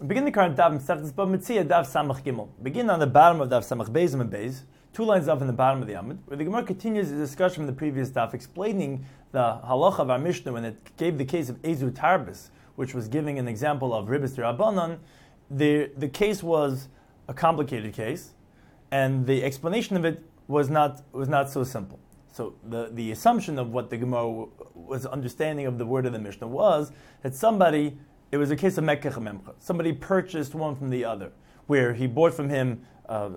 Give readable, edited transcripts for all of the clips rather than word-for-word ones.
Begin the current Daf Mesechtes Bava Metzia Daf Samach Gimel. Begin on the bottom of Daf Samach Beis and Beis, 2 lines up in the bottom of the Amud, where the Gemara continues the discussion from the previous Daf, explaining the halacha of our Mishnah when it gave the case of Ezu Tarbis, which was giving an example of Ribis D'Rabbanan. The case was a complicated case, and the explanation of it was not so simple. So the assumption of what the Gemara was understanding of the word of the Mishnah was that it was a case of Mekech Memcha. Somebody purchased one from the other, where he bought from him a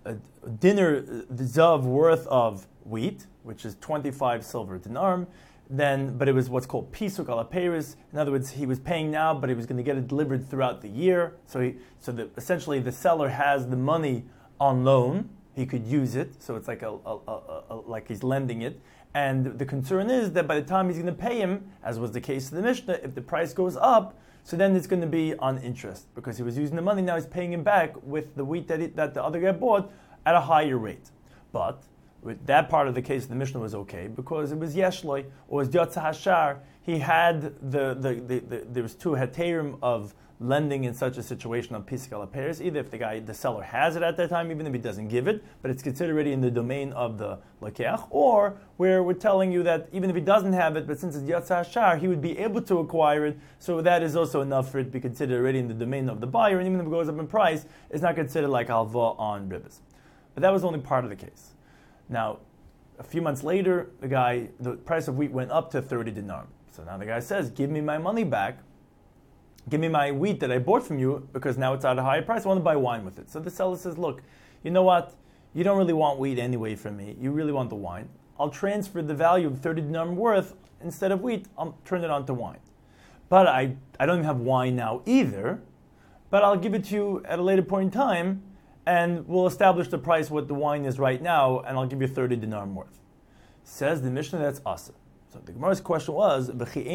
dinar zav worth of wheat, which is 25 silver dinar, but it was what's called pisuk ala peris. In other words, he was paying now, but he was going to get it delivered throughout the year. Essentially the seller has the money on loan. He could use it, so it's like like he's lending it. And the concern is that by the time he's going to pay him, as was the case of the Mishnah, if the price goes up, so then it's going to be on interest, because he was using the money, now he's paying him back with the wheat that the other guy bought at a higher rate. But with that part of the case, the Mishnah was okay, because it was Yeshloi, or it was Yotza Hashar. He had there was two heterim of lending in such a situation of Pisuk ala Peres, either if the seller has it at that time, even if he doesn't give it, but it's considered already in the domain of the Lakeach, or where we're telling you that even if he doesn't have it, but since it's Yatza Hashar, he would be able to acquire it, so that is also enough for it to be considered already in the domain of the buyer, and even if it goes up in price, it's not considered like halva on ribis. But that was only part of the case. Now, a few months later, the price of wheat went up to 30 dinar. So now the guy says, give me my money back, give me my wheat that I bought from you, because now it's at a higher price, I want to buy wine with it. So the seller says, look, you know what? You don't really want wheat anyway from me. You really want the wine. I'll transfer the value of 30 dinar worth, instead of wheat, I'll turn it on to wine. But I don't even have wine now either, but I'll give it to you at a later point in time, and we'll establish the price what the wine is right now, and I'll give you 30 dinar worth. Says the Mishnah, that's asa. So the Gemara's question was,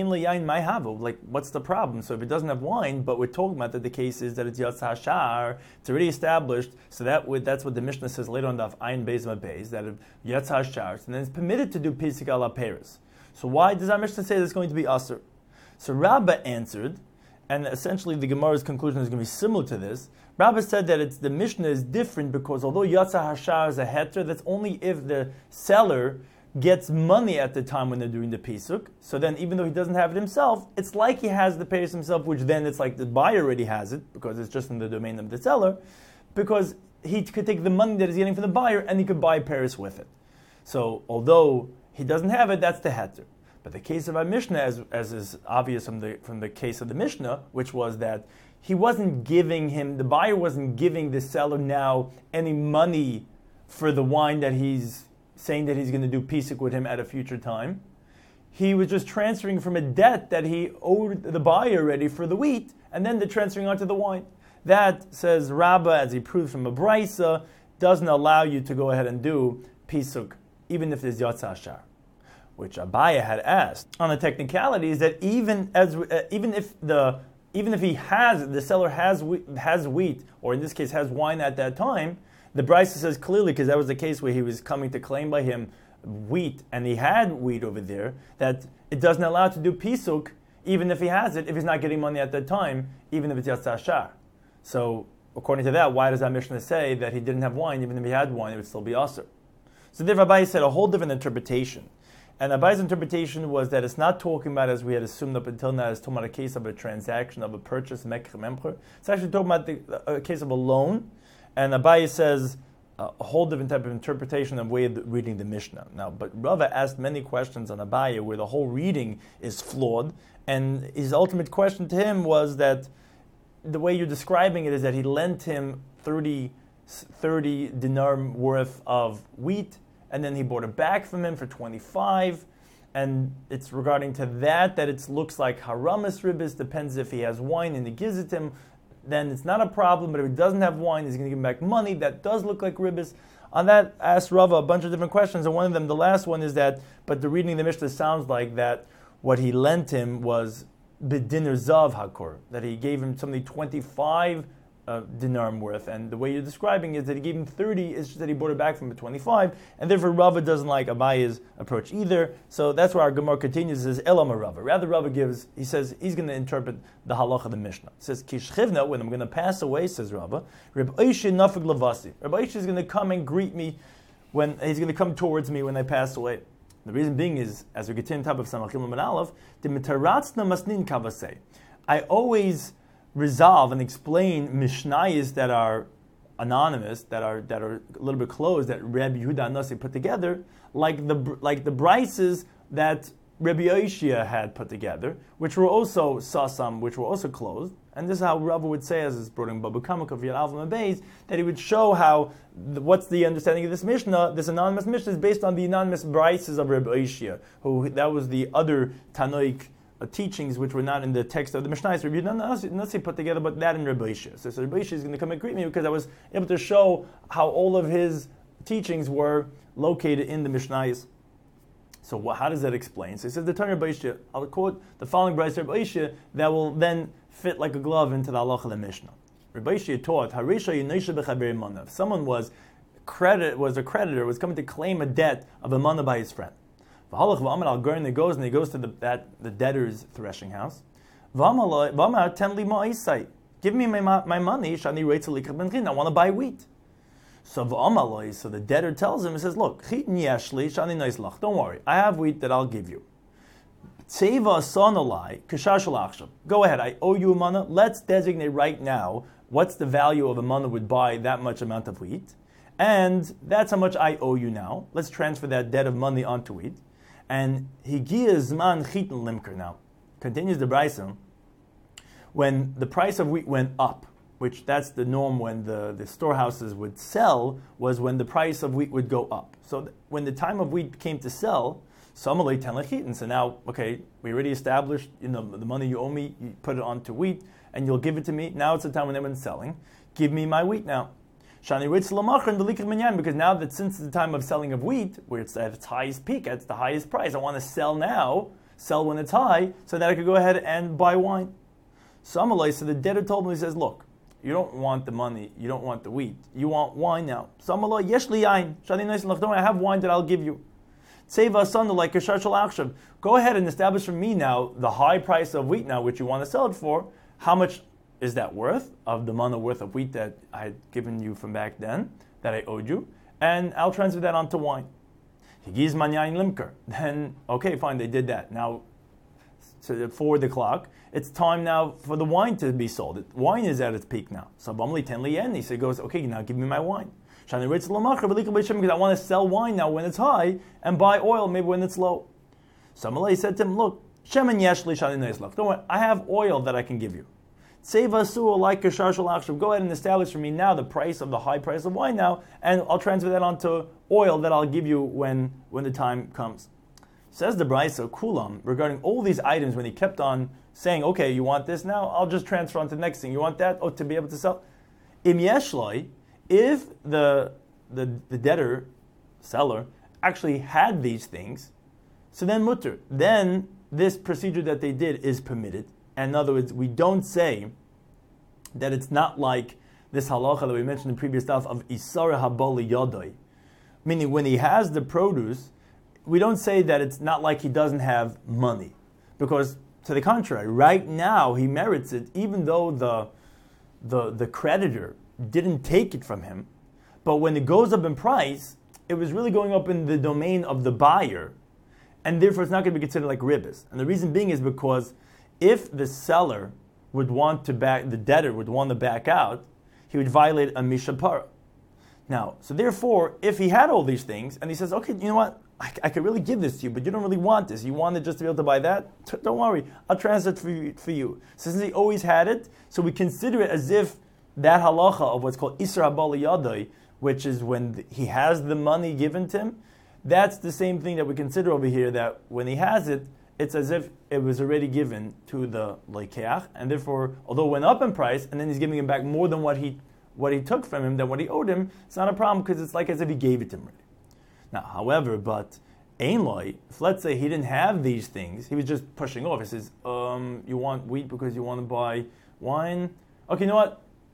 like, what's the problem? So if it doesn't have wine, but we're talking about that the case is that it's Yatza Hashar, it's already established, so that's what the Mishnah says later on Daf Ayin Beis Ma Beis, that if Yatza Hashar, and then it's permitted to do Pisuk ala Peres. So why does our Mishnah say there's going to be Asr? So Rabbah answered, and essentially the Gemara's conclusion is going to be similar to this. Rabbah said that the Mishnah is different because although Yatza Hashar is a heter, that's only if the seller gets money at the time when they're doing the Pisuk. So then even though he doesn't have it himself, it's like he has the Peres himself, which then it's like the buyer already has it, because it's just in the domain of the seller, because he could take the money that he's getting from the buyer and he could buy Peres with it. So although he doesn't have it, that's the heter. But the case of our Mishnah, as is obvious from the case of the Mishnah, which was that the buyer wasn't giving the seller now any money for the wine that he's saying that he's going to do pisuk with him at a future time. He was just transferring from a debt that he owed the buyer already for the wheat, and then they're transferring onto the wine. That, says Rabbah, as he proves from a Brisa, doesn't allow you to go ahead and do pisuk, even if there's Yatza Hashar. Which Abaya had asked on the technicality is that even if the seller has wheat, or in this case has wine at that time, the Brisa says clearly, because that was the case where he was coming to claim by him wheat, and he had wheat over there, that it doesn't allow to do pisuk, even if he has it, if he's not getting money at that time, even if it's Yatza Hashar. So, according to that, why does that Mishnah say that he didn't have wine, even if he had wine, it would still be Asr? So therefore Abaye said a whole different interpretation. And Abaye's interpretation was that it's not talking about, as we had assumed up until now, it's talking about a case of a transaction, of a purchase, Mekech Memcha. It's actually talking about a case of a loan. And Abaye says a whole different type of interpretation and way of reading the Mishnah. Now, but Rava asked many questions on Abaye where the whole reading is flawed, and his ultimate question to him was that the way you're describing it is that he lent him 30 dinar worth of wheat, and then he bought it back from him for 25, and it's regarding to that it looks like haramis ribis, depends if he has wine and he gives it to him, then it's not a problem, but if he doesn't have wine, he's going to give him back money. That does look like ribis. On that, asked Rava a bunch of different questions, and one of them, the last one, is that, but the reading of the Mishnah sounds like that what he lent him was b'dinner zav hakor, that he gave him something 25 dinarim worth, and the way you're describing is that he gave him 30, it's just that he bought it back from him at 25, and therefore Rava doesn't like Abaya's approach either. So that's where our Gemara continues, says Elam Rava. Rather, Rava he says he's going to interpret the halacha of the Mishnah. It says Kishchivna, when I'm going to pass away, says Rava, Reb Oishe nafig lavasi. Reb Oishe is going to come and greet me when he's going to come towards me when I pass away. The reason being is, as we continue top of Samach Gimel and Aleph, the mitaratzna masnin kavasei. I always resolve and explain mishnayos that are anonymous, that are a little bit closed, that Rabbi Yehuda Nasi put together, like the brises that Rabbi Yoshia had put together, which were also sasam, which were also closed. And this is how Rava would say, as is brought in Babu Kamak of Yad Alvim Beis, that he would show how what's the understanding of this Mishnah. This anonymous Mishnah is based on the anonymous brises of Rabbi Yoshia, who that was the other Tanoic teachings which were not in the text of the Mishnah. So Rabbi Yehuda Nasi put together, but that in Rabbi Yoshia. So Rabbi Yoshia is going to come and greet me because I was able to show how all of his teachings were located in the Mishnayos. So how does that explain? So he says the Torah Rabbi Yoshia, I'll quote the following brayso of Rabbi Yoshia that will then fit like a glove into the halacha of the Mishnah. Rabbi Yoshia taught, if someone was a creditor, was coming to claim a debt of a mana by his friend. And he goes to the debtor's threshing house. Give me my money, I want to buy wheat. So the debtor tells him, he says, look, don't worry, I have wheat that I'll give you. Go ahead, I owe you a mana. Let's designate right now what's the value of a mana would buy that much amount of wheat. And that's how much I owe you now. Let's transfer that debt of money onto wheat. And higia zman chitin limker. Now, continues the brayso, when the price of wheat went up, which that's the norm when the storehouses would sell, was when the price of wheat would go up. So when the time of wheat came to sell, so now, okay, we already established, the money you owe me, you put it onto wheat, and you'll give it to me. Now it's the time when everyone's selling. Give me my wheat now. Because now that since it's the time of selling of wheat, where it's at its highest peak, at the highest price, I want to sell now, sell when it's high, so that I could go ahead and buy wine. So the debtor told him, he says, look, you don't want the money, you don't want the wheat, you want wine now. So don't worry, I have wine that I'll give you. Go ahead and establish for me now the high price of wheat now, which you want to sell it for. How much is that worth, of the mana worth of wheat that I had given you from back then, that I owed you, and I'll transfer that onto wine. Then, okay, fine, they did that. Now, so forward the clock, it's time now for the wine to be sold. Wine is at its peak now. So he goes, okay, now give me my wine. Because I want to sell wine now when it's high, and buy oil maybe when it's low. So said to him, look, don't worry, I have oil that I can give you. Go ahead and establish for me now the price of the high price of wine now, and I'll transfer that onto oil that I'll give you when the time comes. Says the brayso Kulam regarding all these items, when he kept on saying, okay, you want this now, I'll just transfer on to the next thing. You want that? Oh, to be able to sell. Im yeshloi, if the debtor, seller, actually had these things, so then mutter. Then this procedure that they did is permitted. And in other words, we don't say that it's not like this halacha that we mentioned in the previous stuff of Isara Habali Yodoi. Meaning when he has the produce, we don't say that it's not like he doesn't have money. Because to the contrary, right now he merits it, even though the creditor didn't take it from him. But when it goes up in price, it was really going up in the domain of the buyer, and therefore it's not going to be considered like ribbis. And the reason being is because if the seller would want to the debtor would want to back out, he would violate a mishapara. Now, so therefore, if he had all these things, and he says, okay, you know what, I could really give this to you, but you don't really want this. You want it just to be able to buy that? Don't worry, I'll transfer it for you. So since he always had it, so we consider it as if that halacha of what's called Isra Bali Yadai, which is when he has the money given to him, that's the same thing that we consider over here, that when he has it, it's as if it was already given to the leikeach, and therefore, although it went up in price, and then he's giving him back more than what he took from him, than what he owed him, it's not a problem because it's like as if he gave it to him already. Now, however, but ein loy, if let's say he didn't have these things, he was just pushing off. He says, you want wheat because you want to buy wine? Okay, you know what?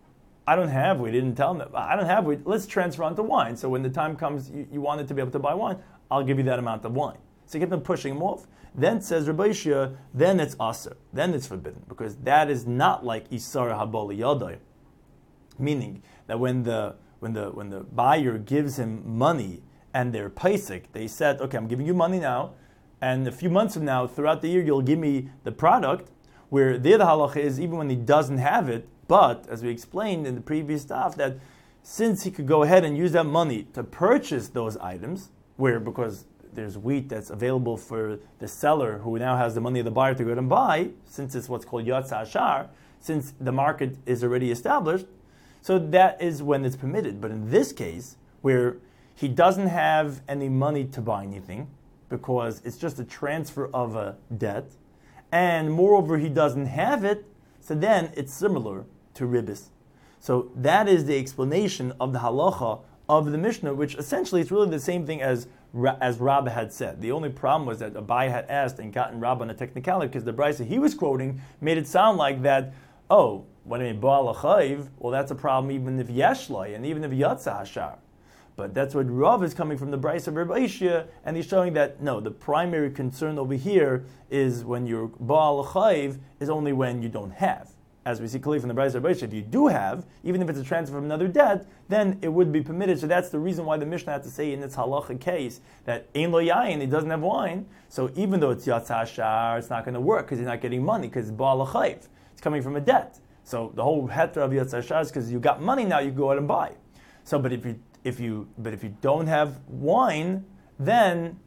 I don't have wheat. He didn't tell him that. I don't have wheat. Let's transfer onto wine. So when the time comes, you wanted to be able to buy wine, I'll give you that amount of wine. So you kept on pushing him off. Then says Rabbi Yishia, then it's aser. Then it's forbidden. Because that is not like Isar Habali Yadai. Meaning that when the buyer gives him money and they're paisik, they said, okay, I'm giving you money now, and a few months from now, throughout the year, you'll give me the product, where there the halacha is even when he doesn't have it, but, as we explained in the previous stuff, that since he could go ahead and use that money to purchase those items, where because there's wheat that's available for the seller who now has the money of the buyer to go and buy, since it's what's called Yatsa Ashar, since the market is already established, so that is when it's permitted. But in this case, where he doesn't have any money to buy anything, because it's just a transfer of a debt, and moreover he doesn't have it, so then it's similar to ribis. So that is the explanation of the halacha of the Mishnah, which essentially is really the same thing as Rabbah had said. The only problem was that Abai had asked and gotten Rabbah on a technicality, because the brisa he was quoting made it sound like that, oh, when I mean Baal Chayiv, well that's a problem even if Yeshlai and even if Yatsa Hashar. But that's what Rav is coming from the brisa of Rabbi Yishia, and he's showing that no, the primary concern over here is when you're Baal Chayiv is only when you don't have. As we see clearly from the brisa of Rabbi Yishia, if you do have, even if it's a transfer from another debt, then it would be permitted. So that's the reason why the Mishnah had to say in its halacha case that Ein lo yayin, he doesn't have wine. So even though it's Yatsa Hashar, it's not going to work because he's not getting money because it's Baal Chayiv. It's coming from a debt. So the whole heter of Yatsa Hashar is because you got money now, you go out and buy. So, but if you don't have wine, then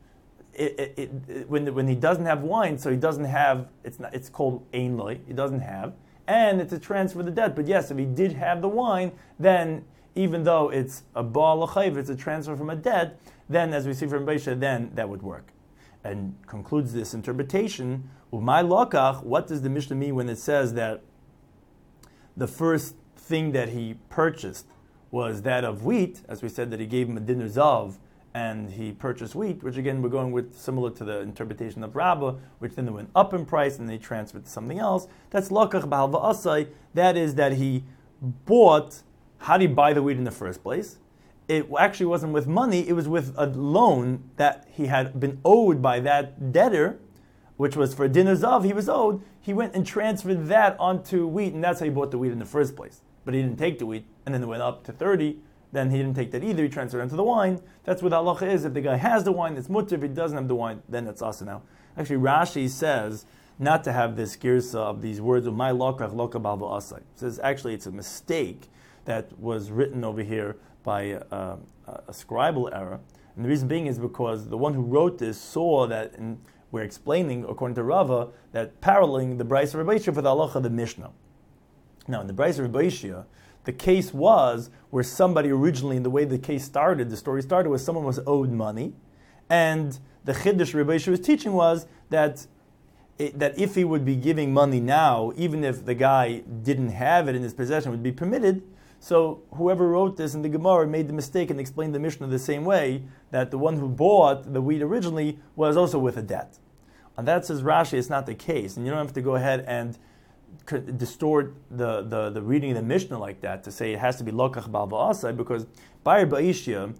when he doesn't have wine, so he doesn't have, it's called ein loy, he doesn't have, and it's a transfer of the debt. But yes, if he did have the wine, then even though it's a baal l'chayv, it's a transfer from a debt, then as we see from Beisha, then that would work. And concludes this interpretation, umay lokach, what does the Mishnah mean when it says that the first thing that he purchased was that of wheat, as we said that he gave him a dinner zav, and he purchased wheat, which again we're going with similar to the interpretation of Rabbah, which then went up in price and they transferred to something else. That's lokach b'hal v'asai. That is that he bought. How did he buy the wheat in the first place? It actually wasn't with money; it was with a loan that he had been owed by that debtor, which was for a dinner zav he was owed. He went and transferred that onto wheat, and that's how he bought the wheat in the first place. But he didn't take the wheat, and then it went up to 30. Then he didn't take that either. He transferred it into the wine. That's what the halacha is. If the guy has the wine, it's mutter. If he doesn't have the wine, then it's asa now. Actually, Rashi says not to have this girsa of these words of my lokach loka balva asai. Says actually it's a mistake that was written over here by a scribal error. And the reason being is because the one who wrote this saw that, and we're explaining according to Rava that paralleling the brisa of Rabbi Yishia for the halacha of the Mishnah. Now, in the brisa of Rabbi Yishia, the case was where somebody originally, in the way the case started, the story started, was someone was owed money, and the chiddush Rabbi Yishia was teaching was that if he would be giving money now, even if the guy didn't have it in his possession, it would be permitted. So whoever wrote this in the Gemara made the mistake and explained the Mishnah the same way, that the one who bought the wheat originally was also with a debt. And that says Rashi, it's not the case, and you don't have to go ahead and distort the reading of the Mishnah like that to say it has to be lokach bal va'asai, because by Rabbi Yishia,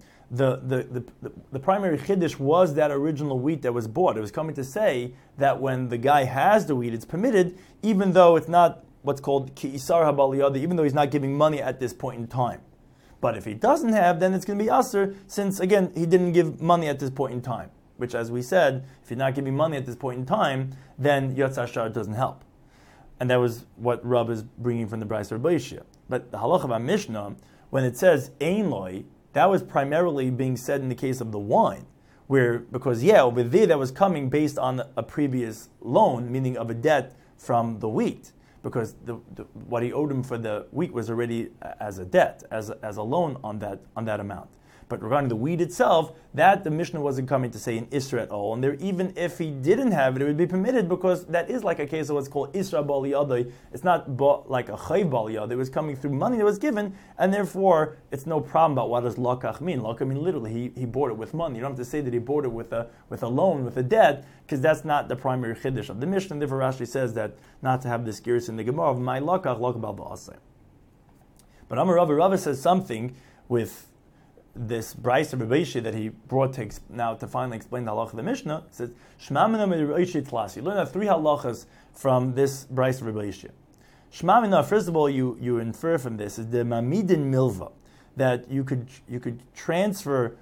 the primary chiddush was that original wheat that was bought. It was coming to say that when the guy has the wheat, it's permitted, even though it's not what's called ki isar habal yada, even though he's not giving money at this point in time. But if he doesn't have, then it's going to be aser, since again he didn't give money at this point in time. Which, as we said, if you're not giving money at this point in time, then Yatsa Hashar doesn't help. And that was what Rav is bringing from the brisa of Rabbi Yishia. But the halacha of our Mishnah, when it says ein loy, that was primarily being said in the case of the wine, because over there that was coming based on a previous loan, meaning of a debt from the wheat, because what he owed him for the wheat was already as a debt, as a loan on that amount. But regarding the wheat itself, that the Mishnah wasn't coming to say an Isra at all. And there, even if he didn't have it, it would be permitted, because that is like a case of what's called Isra Bal Yadai. It's not like a Chayv Bal Yadai. It was coming through money that was given, and therefore it's no problem about what does Lakach mean. Lakach mean literally he bought it with money. You don't have to say that he bought it with a loan, with a debt, because that's not the primary Chiddush of the Mishnah. And therefore Rashi says that not to have this gears in the Gemara of my Lakach Bal Va'aseh. But Amar Rava says something with this Bryce of Rabbi that he brought to finally explain the halacha of the Mishnah. It says, Shema Mina Rabbi Tlas. You learn out 3 halachas from this Bryce of Rabbi. Shema Mina, first of all, you infer from this is the Mamidin Milva, that you could transfer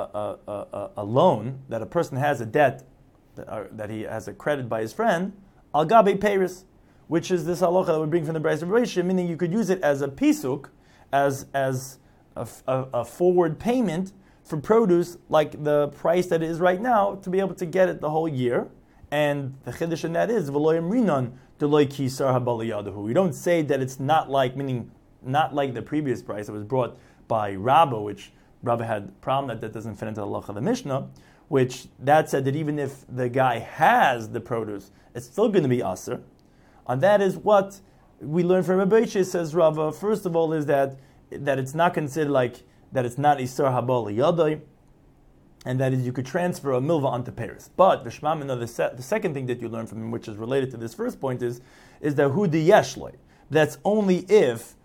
a loan that a person has a debt that he has a credit by his friend, al gabe peiris, which is this halacha that we bring from the Bryce of Rabbi, meaning you could use it as a pisuk, as a forward payment for produce, like the price that it is right now, to be able to get it the whole year. And the chiddush in that is v'loyim rinon deloy kisar habaliyadahu. We don't say that it's not like, meaning not like the previous price that was brought by Rabbah, which Rabbah had a problem that doesn't fit into the halacha of the Mishnah, which that said that even if the guy has the produce, it's still going to be aser. And that is what we learn from Rabbi Shai, says Rava. First of all, is that it's not considered like that it's not isar habal yadai, and that is you could transfer a milva onto Paris. But the second thing that you learn from him, which is related to this first point, is that hu de yeshloi. That's only if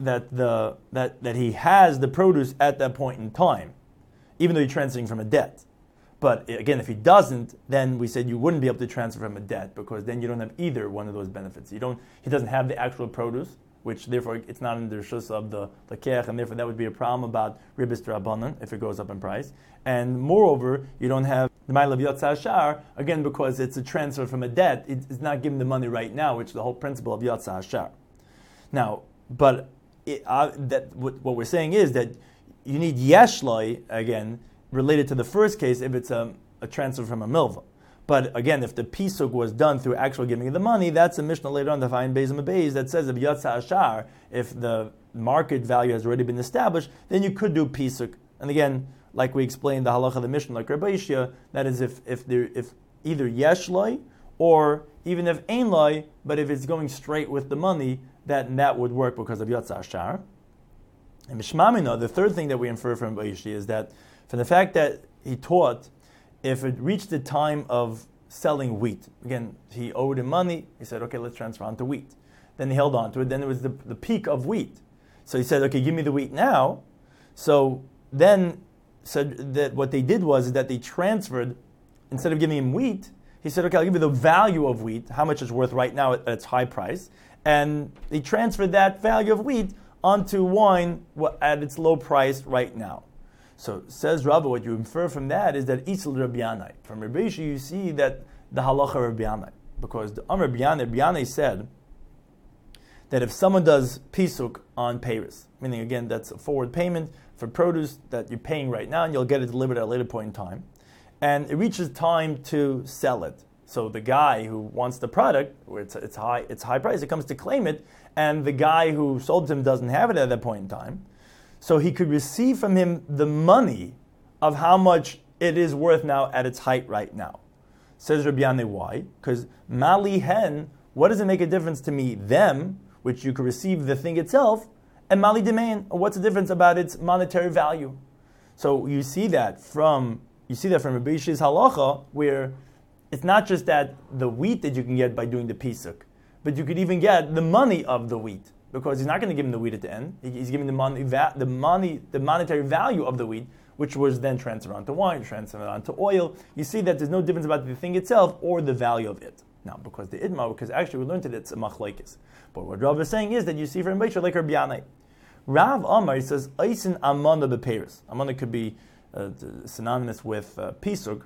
that he has the produce at that point in time, even though you're transferring from a debt. But again, if he doesn't, then we said you wouldn't be able to transfer from a debt, because then you don't have either one of those benefits. He doesn't have the actual produce, which therefore it's not in the rishus of the lekech, and therefore that would be a problem about ribis d'Rabbanan if it goes up in price. And moreover, you don't have the ma'il of Yatza Hashar, again because it's a transfer from a debt. It's not giving the money right now, which is the whole principle of Yatza Hashar. Now, but what we're saying is that you need yeshloi, again, related to the first case, if it's a transfer from a milva. But again, if the pisuk was done through actual giving of the money, that's a Mishnah later on, the Fayin Beis and Beis, that says if Yatza Hashar, if the market value has already been established, then you could do pisuk. And again, like we explained, the halacha of the Mishnah, like Rabbi Ishia, that is if either yeshloi or even if ein loi, but if it's going straight with the money, that would work because of Yatza Hashar. And Mishmamina, the third thing that we infer from Rabbi Ishia is that from the fact that he taught, if it reached the time of selling wheat, again, he owed him money, he said, okay, let's transfer on to wheat. Then he held on to it, then it was the peak of wheat. So he said, okay, give me the wheat now. So then said that what they did was that they transferred, instead of giving him wheat, he said, okay, I'll give you the value of wheat, how much it's worth right now at its high price. And they transferred that value of wheat onto wine at its low price right now. So says Rabbah, what you infer from that is that Isel Rabbi Yanai. From Rabbi Yishai, you see that the halacha Rabbi Yanai, because the Rabbi Yanai said that if someone does pisuk on peiros, meaning again that's a forward payment for produce that you're paying right now and you'll get it delivered at a later point in time, and it reaches time to sell it. So the guy who wants the product, where it's high price, it comes to claim it, and the guy who sold it to him doesn't have it at that point in time. So he could receive from him the money of how much it is worth now at its height right now. Says Rabbi Yanai, why? Because mali hen, what does it make a difference to me? Them, which you could receive the thing itself, and mali demain, what's the difference about its monetary value? So you see that from Rabbi Yishai's halacha, where it's not just that the wheat that you can get by doing the pisuk, but you could even get the money of the wheat. Because he's not going to give him the wheat at the end. He's giving the monetary value of the wheat, which was then transferred onto wine, transferred onto oil. You see that there's no difference about the thing itself or the value of it. Now, because the idma, because actually we learned that it's a machlekes. But what Rav is saying is that you see from Beisha like Rabbi Yanai. Rav Amar, he says, Eisin amana bepeiros. Amana could be synonymous with pisuk,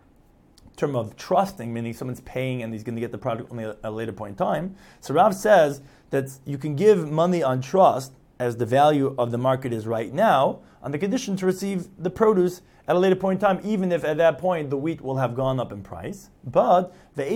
term of trusting, meaning someone's paying and he's going to get the product only at a later point in time. So Rav says that you can give money on trust as the value of the market is right now, on the condition to receive the produce at a later point in time, even if at that point the wheat will have gone up in price. But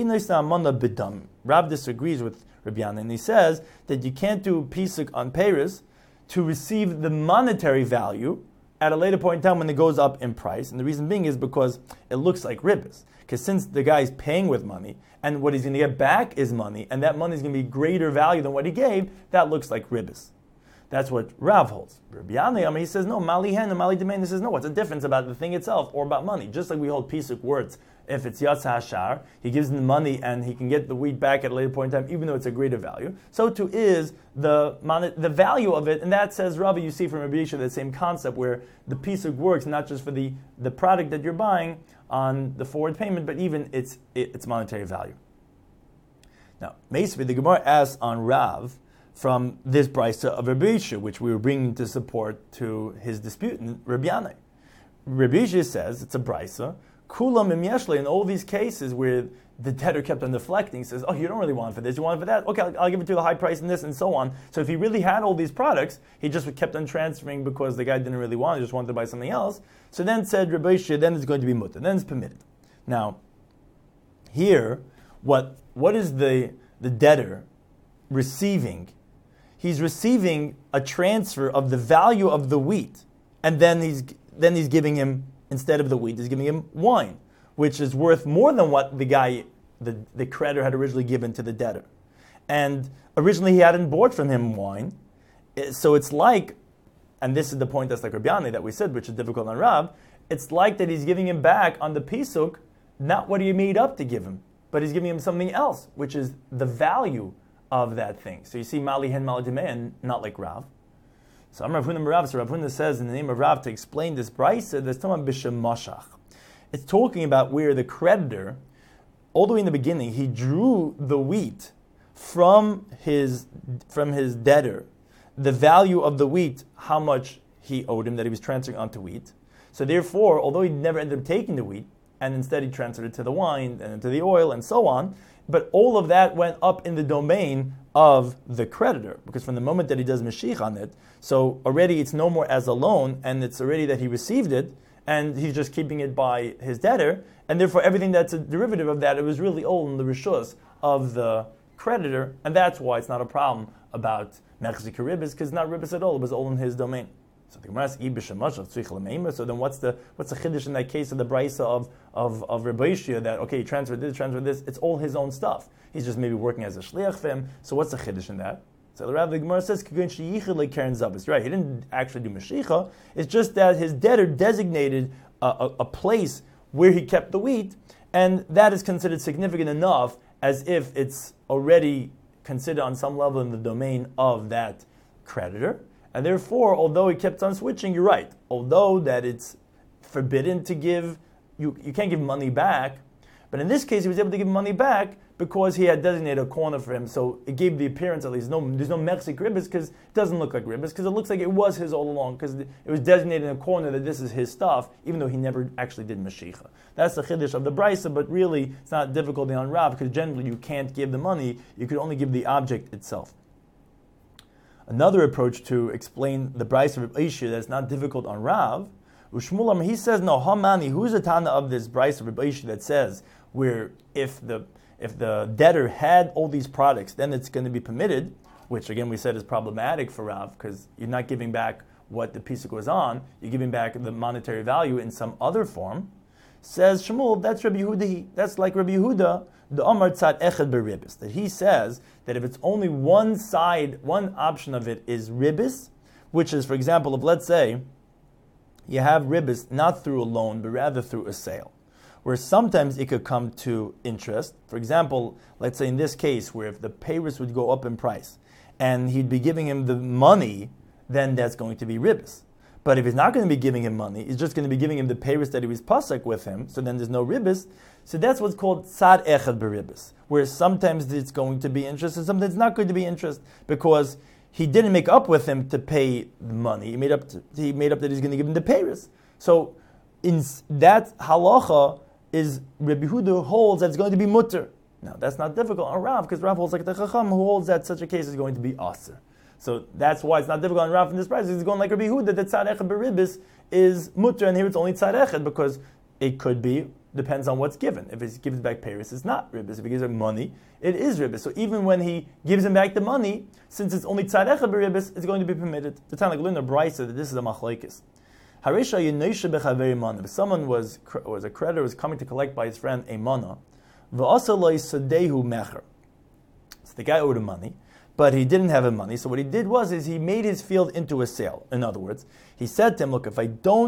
Rav disagrees with Rabbi Yanai, and he says that you can't do pisuk on peiros to receive the monetary value at a later point in time when it goes up in price. And the reason being is because it looks like ribis. Because since the guy's paying with money, and what he's going to get back is money, and that money is going to be greater value than what he gave, that looks like ribis. That's what Rav holds. Rabbi Yanai, he says, no, mali hen and mali demain, he says, no, what's the difference about the thing itself or about money? Just like we hold pisuk words, if it's Yatsa Hashar, he gives him the money and he can get the wheat back at a later point in time, even though it's a greater value. So too is the value of it, and that says, Rabbi, you see from Rabbi Yisha that same concept where the Pesach works not just for the product that you're buying on the forward payment, but even its monetary value. Now, Meisvi, the Gemara asks on Rav from this brisa of Rabbi Yisha, which we were bringing to support to his dispute in Rabbi Yanai. Rabbi Yisha says it's a brisa. Kulam im yeshle, in all these cases where the debtor kept on deflecting, says, oh, you don't really want it for this, you want it for that? Okay, I'll give it to you the high price in this, and so on. So if he really had all these products, he just kept on transferring because the guy didn't really want it, he just wanted to buy something else. So then said Rabbi Yisha, then it's going to be mutter, then it's permitted. Now, here, what is the debtor receiving? He's receiving a transfer of the value of the wheat, and then he's giving him, instead of the wheat, he's giving him wine, which is worth more than what the creditor had originally given to the debtor. And originally he hadn't bought from him wine. So it's like, and this is the point that's like Rabbi Yanai that we said, which is difficult on Rav, it's like that he's giving him back on the Pesach, not what he made up to give him, but he's giving him something else, which is the value of that thing. So you see Mali Hen Mali Demand, not like Rav. So Rav Huna says in the name of Rav to explain this brisa, there's Tamam B'Shem Mashach. It's talking about where the creditor, all the way in the beginning, he drew the wheat from his debtor, the value of the wheat, how much he owed him that he was transferring onto wheat. So therefore, although he never ended up taking the wheat, and instead he transferred it to the wine and to the oil and so on, but all of that went up in the domain of the creditor, because from the moment that he does Mashiach on it, so already it's no more as a loan, and it's already that he received it, and he's just keeping it by his debtor, and therefore everything that's a derivative of that, it was really all in the rishus of the creditor, and that's why it's not a problem about Mechzik Ribbis, because it's not Ribbis at all, it was all in his domain. So the Gemara asks, so then what's the chiddush in that case of the brisa of Rabbi Yishia that, okay, he transferred this, it's all his own stuff. He's just maybe working as a shliach for him, so what's the chiddush in that? So the Rav, the Gemara says, right, he didn't actually do Mashiach, it's just that his debtor designated a place where he kept the wheat, and that is considered significant enough as if it's already considered on some level in the domain of that creditor. And therefore, although he kept on switching, you're right. Although that it's forbidden to give, you can't give money back. But in this case, he was able to give money back because he had designated a corner for him. So it gave the appearance, at least, there's no Mechzik Ribbis, because it doesn't look like Ribbis, because it looks like it was his all along, because it was designated in a corner that this is his stuff, even though he never actually did Mashiach. That's the chiddush of the brisa, but really, it's not difficulty on Rav, because generally you can't give the money, you could only give the object itself. Another approach to explain the brisa of Rabbi Yishia that's not difficult on Rav, Ushmulam, he says, no, Hamani, who's the Tana of this brisa of Rabbi Yishia that says where if the debtor had all these products, then it's going to be permitted, which again we said is problematic for Rav, because you're not giving back what the Pesach was on, you're giving back the monetary value in some other form. Says Shmuel, that's Rabbi Yehuda, that's like Rabbi Yehuda, the Amar Tzad Echad Beribis, that he says that if it's only one side, one option of it is ribis, which is, for example, if let's say you have ribis not through a loan, but rather through a sale, where sometimes it could come to interest. For example, let's say in this case, where if the payers would go up in price, and he'd be giving him the money, then that's going to be ribis. But if he's not going to be giving him money, he's just going to be giving him the payers that he was pasek with him, so then there's no ribis. So that's what's called tzad echad beribis, where sometimes it's going to be interest and sometimes it's not going to be interest, because he didn't make up with him to pay the money. He made up that he's going to give him the payers. So in that halacha is Rabbi Yehuda holds that it's going to be mutter. Now that's not difficult on Rav, because Rav holds like the Chacham who holds that such a case is going to be aser. So that's why it's not difficult on Rav in this price. He's going like Rabbi Yehuda that tzad echad beribis is mutter, and here it's only tzad echad, because it could be, depends on what's given. If he gives back payers, it's not ribis. If he gives him money, it is ribis. So even when he gives him back the money, since it's only tzad echad beribis, it's going to be permitted. The time like learn the brisa that this is a machlekes. Harisha yenoshe bechaveri mana. If someone was a creditor, was coming to collect by his friend a mana, v'asa lo yisadehu mecher. So the guy owed him money, but he didn't have him money. So what he did was he made his field into a sale. In other words, he said to him, look, if I don't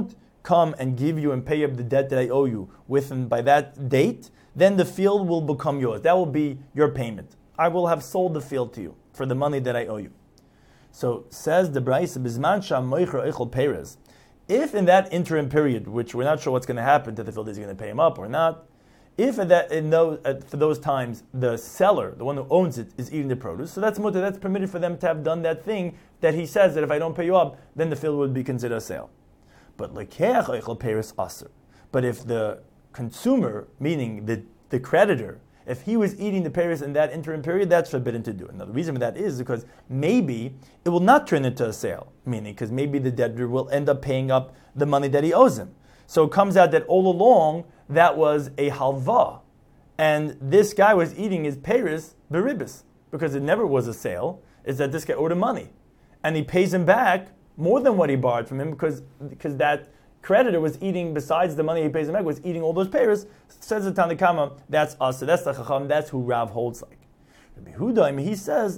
come and give you and pay up the debt that I owe you within by that date, then the field will become yours. That will be your payment. I will have sold the field to you for the money that I owe you. So says the Braisa, Bizman sham moicher eichel peres. If in that interim period, which we're not sure what's going to happen to the field, is he going to pay him up or not? If for those times the seller, the one who owns it, is eating the produce, so that's mutter, that's permitted for them to have done that thing that he says that if I don't pay you up, then the field would be considered a sale. But lekeach eichel peres aser. But if the consumer, meaning the creditor, if he was eating the pears in that interim period, that's forbidden to do. And the reason for that is because maybe it will not turn into a sale, meaning because maybe the debtor will end up paying up the money that he owes him. So it comes out that all along that was a halva, and this guy was eating his pears beribis because it never was a sale. It's that this guy owed him money, and he pays him back more than what he borrowed from him because that creditor was eating, besides the money he pays him back, was eating all those pears. Says the Tanna Kama, that's us. So that's the Chacham. That's who Rav holds like. Rabbi Yehuda, he says,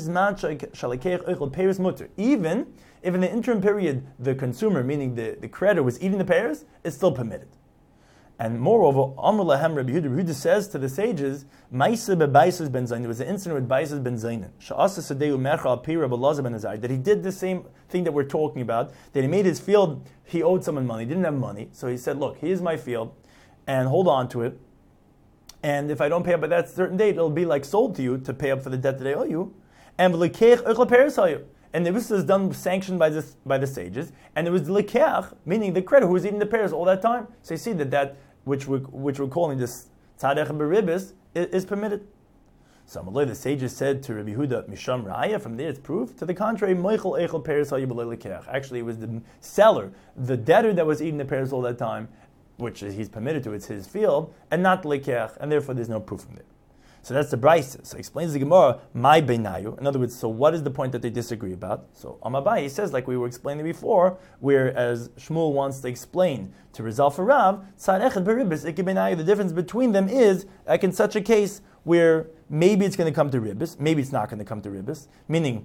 even if in the interim period the consumer, meaning the creditor, was eating the pears, it's still permitted. And moreover, Amr Lahem Rabbi Yehuda says to the sages, Maisa beBaisas ben Zayin. There was an incident with Baisas ben Zayin. Sha'asa Sadeu Mercha Pira B'Laza ben Azar. That he did the same thing that we're talking about. That he made his field. He owed someone money. He didn't have money, so he said, "Look, here's my field, and hold on to it. And if I don't pay up by that certain date, it'll be like sold to you to pay up for the debt that I owe you." And v'lekeach echel peres hayu. And this was done, sanctioned by the sages. And it was the lekeach, meaning the creditor who was eating the pears all that time. So you see that which we're calling this tzadech beribis is permitted. So the sages said to Rabbi Yehuda, Misham Raya, from there it's proof. To the contrary, Moichel Eichel Peres Hayu B'lei Lekeach. Actually, it was the seller, the debtor that was eating the pears all that time, which he's permitted to, it's his field, and not Lekeach, and therefore there's no proof from there. So that's the Brisa. So explains the Gemara, my beinayu. In other words, so what is the point that they disagree about? So Amabai, he says, like we were explaining before, whereas Shmuel wants to explain to resolve for Rav, the difference between them is, like in such a case, where maybe it's going to come to ribbis, maybe it's not going to come to ribbis, meaning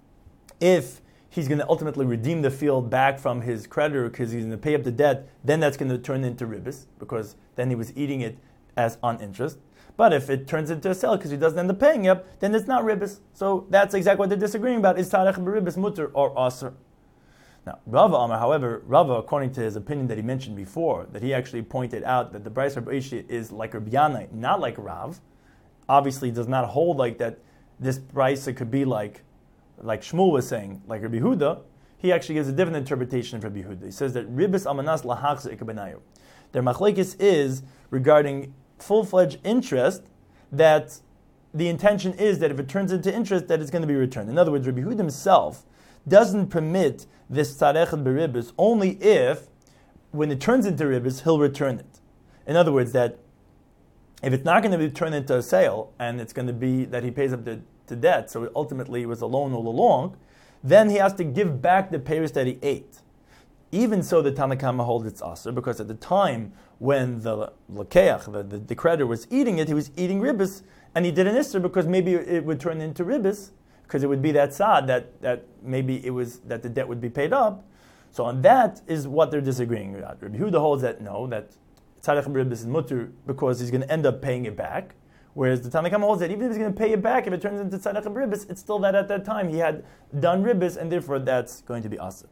if he's going to ultimately redeem the field back from his creditor because he's going to pay up the debt, then that's going to turn into ribbis, because then he was eating it as on interest. But if it turns into a sale because he doesn't end up paying up, then it's not ribbis. So that's exactly what they're disagreeing about. Is tarech b'ribbis mutter or aser? Now, Rava Amar, however, Rava, according to his opinion that he mentioned before, that he actually pointed out that the Brisa Rabbi Eishi is like Rabbi Yanai, not like Rav, obviously does not hold like that. This Brisa could be like Shmuel was saying, like Rabbi Yehuda. He actually gives a different interpretation of Rabbi Yehuda. He says that ribbis amanas lahachzer ikabenayu. Their machlekes is regarding full-fledged interest, that the intention is that if it turns into interest, that it's going to be returned. In other words, Rabbi Yehuda himself doesn't permit this tzarechad beribis only if, when it turns into ribbis, he'll return it. In other words, that if it's not going to be turned into a sale, and it's going to be that he pays up the debt, so ultimately it was a loan all along, then he has to give back the payers that he ate. Even so, the Tanna Kama holds it's aser, because at the time when the lekeach, the creditor, was eating it, he was eating ribbis, and he did an iser because maybe it would turn into ribbis, because it would be that sad that maybe it was that the debt would be paid up. So on that is what they're disagreeing about. Rabbi Yehuda holds that no, that tzarech ribbis is mutter because he's going to end up paying it back. Whereas the Tanna Kama holds that even if he's going to pay it back, if it turns into tzarech ribbis, it's still that at that time he had done ribbis, and therefore that's going to be aser.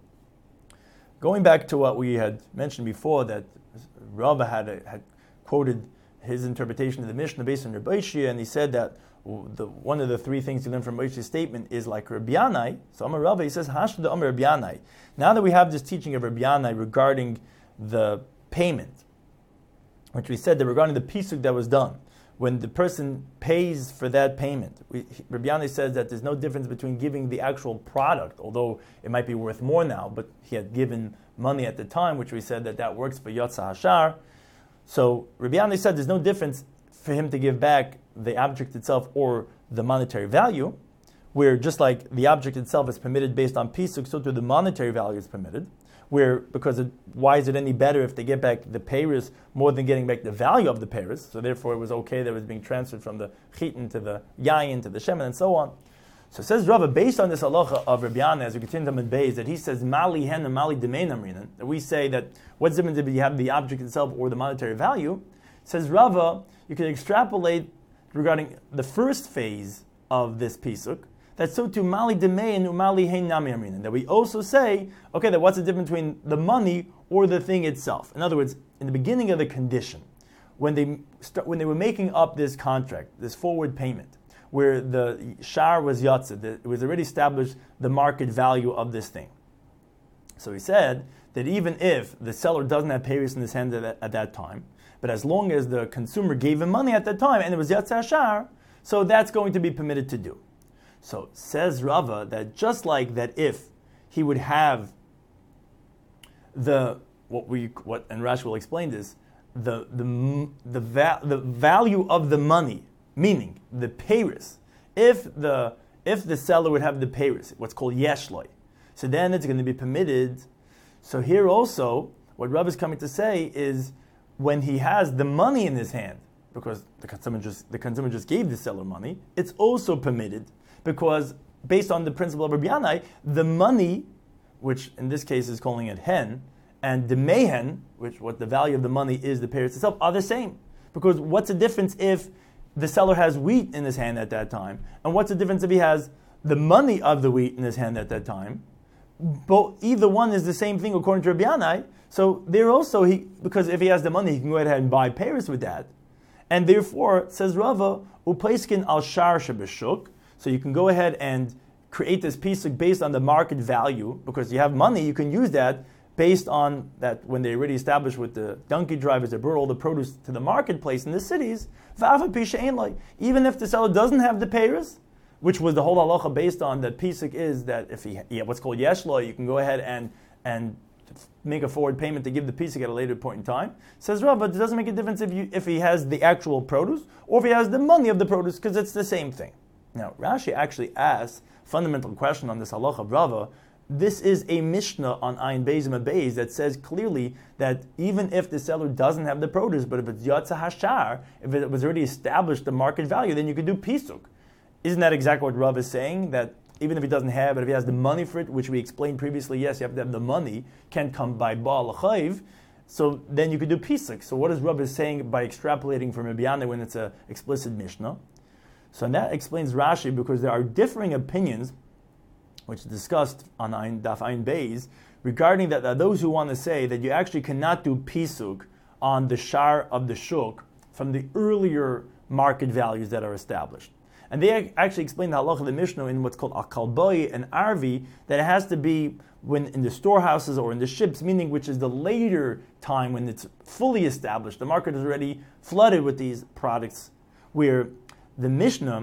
Going back to what we had mentioned before, that Rava had quoted his interpretation of the Mishnah based on Rabbi Eishi, and he said that one of the three things you learn from Rabbi Eishi's statement is like Rabbi Yanai. So Amar Rava, he says, Hashda Amar Rabbi Yanai. Now that we have this teaching of Rabbi Yanai regarding the payment, which we said that regarding the pisuk that was done, when the person pays for that payment, Rabbi Yanai says that there's no difference between giving the actual product, although it might be worth more now, but he had given money at the time, which we said that works for Yotza Hashar. So Rabbi Yanai said there's no difference for him to give back the object itself or the monetary value, where just like the object itself is permitted based on pisuk, so too the monetary value is permitted. Why is it any better if they get back the payers more than getting back the value of the payers? So therefore it was okay that it was being transferred from the chitin to the yayin to the shemen and so on. So it says Rava, based on this halacha of Rabbi Yana, as we continue to Beis, that he says mali hen and mali demein amrinan, that we say that what's different if you have the object itself or the monetary value. Says Rava, you can extrapolate regarding the first phase of this pisuk, that so to mali demein and mali hen nami amrinan, that we also say, okay, that what's the difference between the money or the thing itself? In other words, in the beginning of the condition, when they were making up this contract, this forward payment, where the shar was yatzid, it was already established the market value of this thing. So he said that even if the seller doesn't have payers in his hand at that time, but as long as the consumer gave him money at that time and it was yatzid shar, so that's going to be permitted to do. So says Rava that just like that, if he would have what and Rashi will explain this, the value of the money, meaning the payers, if the seller would have the payers, what's called yeshloi, so then it's going to be permitted. So here also, what Rav is coming to say is when he has the money in his hand, because the consumer just gave the seller money, it's also permitted because based on the principle of Rabbi Yanai, the money, which in this case is calling it hen, and the mehen, which what the value of the money is, the payers itself, are the same. Because what's the difference if the seller has wheat in his hand at that time, and what's the difference if he has the money of the wheat in his hand at that time? Either one is the same thing according to Rabbi Yanai. So there also, because if he has the money, he can go ahead and buy payers with that. And therefore, says Rava, upeiskin al shar shebeshuk, so you can go ahead and create this pisuk based on the market value, because you have money, you can use that based on that when they already established with the donkey drivers, they brought all the produce to the marketplace in the cities, even if the seller doesn't have the payers, which was the whole halacha based on that pisuk is that if he what's called yeshlo, you can go ahead and make a forward payment to give the pisuk at a later point in time. Says Rav, but it doesn't make a difference if he has the actual produce or if he has the money of the produce, because it's the same thing. Now, Rashi actually asks a fundamental question on this halacha of Rava. This is a Mishnah on Ayin Beis and Beis that says clearly that even if the seller doesn't have the produce, but if it's Yatza Hashar, if it was already established the market value, then you could do Pisuk. Isn't that exactly what Rav is saying? That even if he doesn't have it, if he has the money for it, which we explained previously, yes, you have to have the money, can't come by Baal Chayiv, so then you could do Pisuk. So what is Rav is saying by extrapolating from Rabbi Yanai when it's an explicit Mishnah? So that explains Rashi, because there are differing opinions which is discussed on Daf Ayin Beis, regarding that those who want to say that you actually cannot do pisuk on the shar of the shuk from the earlier market values that are established. And they actually explain the halacha of the Mishnah in what's called akalboi and arvi, that it has to be when in the storehouses or in the ships, meaning which is the later time when it's fully established. The market is already flooded with these products, where the Mishnah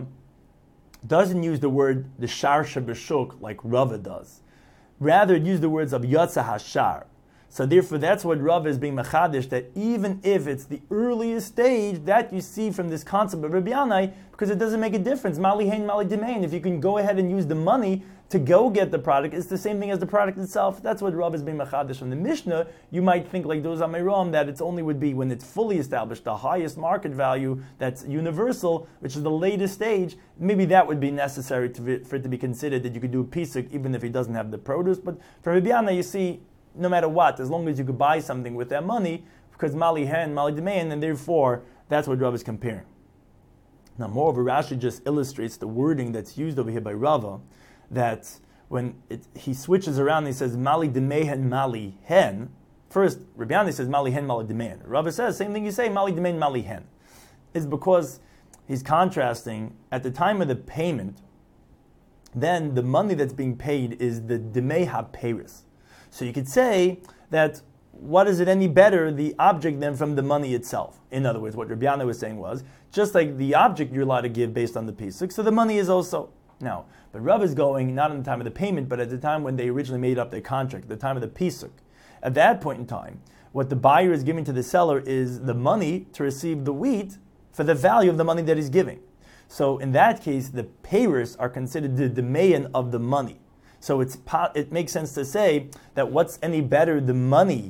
doesn't use the word the shar shebeshuk like Rava does. Rather, it uses the words of yatza hashar. So therefore, that's what Rava is being machadish, that even if it's the earliest stage, that you see from this concept of Rabbi Yanai, because it doesn't make a difference. Mali hein, mali demain. If you can go ahead and use the money to go get the product, it's the same thing as the product itself. That's what Rava is being machadish from the Mishnah. You might think like those Amiram that it's only would be when it's fully established, the highest market value that's universal, which is the latest stage. Maybe that would be necessary for it to be considered that you could do a pisuk even if he doesn't have the produce. But for Rabbi Yanai, you see, no matter what, as long as you could buy something with that money, because mali hen, mali demain, and therefore that's what Rava is comparing. Now, moreover, Rashi just illustrates the wording that's used over here by Rava, that when he switches around and he says mali demehen, mali hen. First, Rabbi Yanai says mali hen, mali demain. Rava says same thing you say, mali demain, mali hen. It's because he's contrasting at the time of the payment. Then the money that's being paid is the demei ha-peiris. So you could say that what is it any better, the object, than from the money itself? In other words, what Rabbi Yanai was saying was, just like the object you're allowed to give based on the pisuk, so the money is also. Now, but Rav is going not at the time of the payment, but at the time when they originally made up their contract, the time of the pisuk. At that point in time, what the buyer is giving to the seller is the money to receive the wheat for the value of the money that he's giving. So in that case, the payers are considered the demayan of the money. So it makes sense to say that what's any better, the money,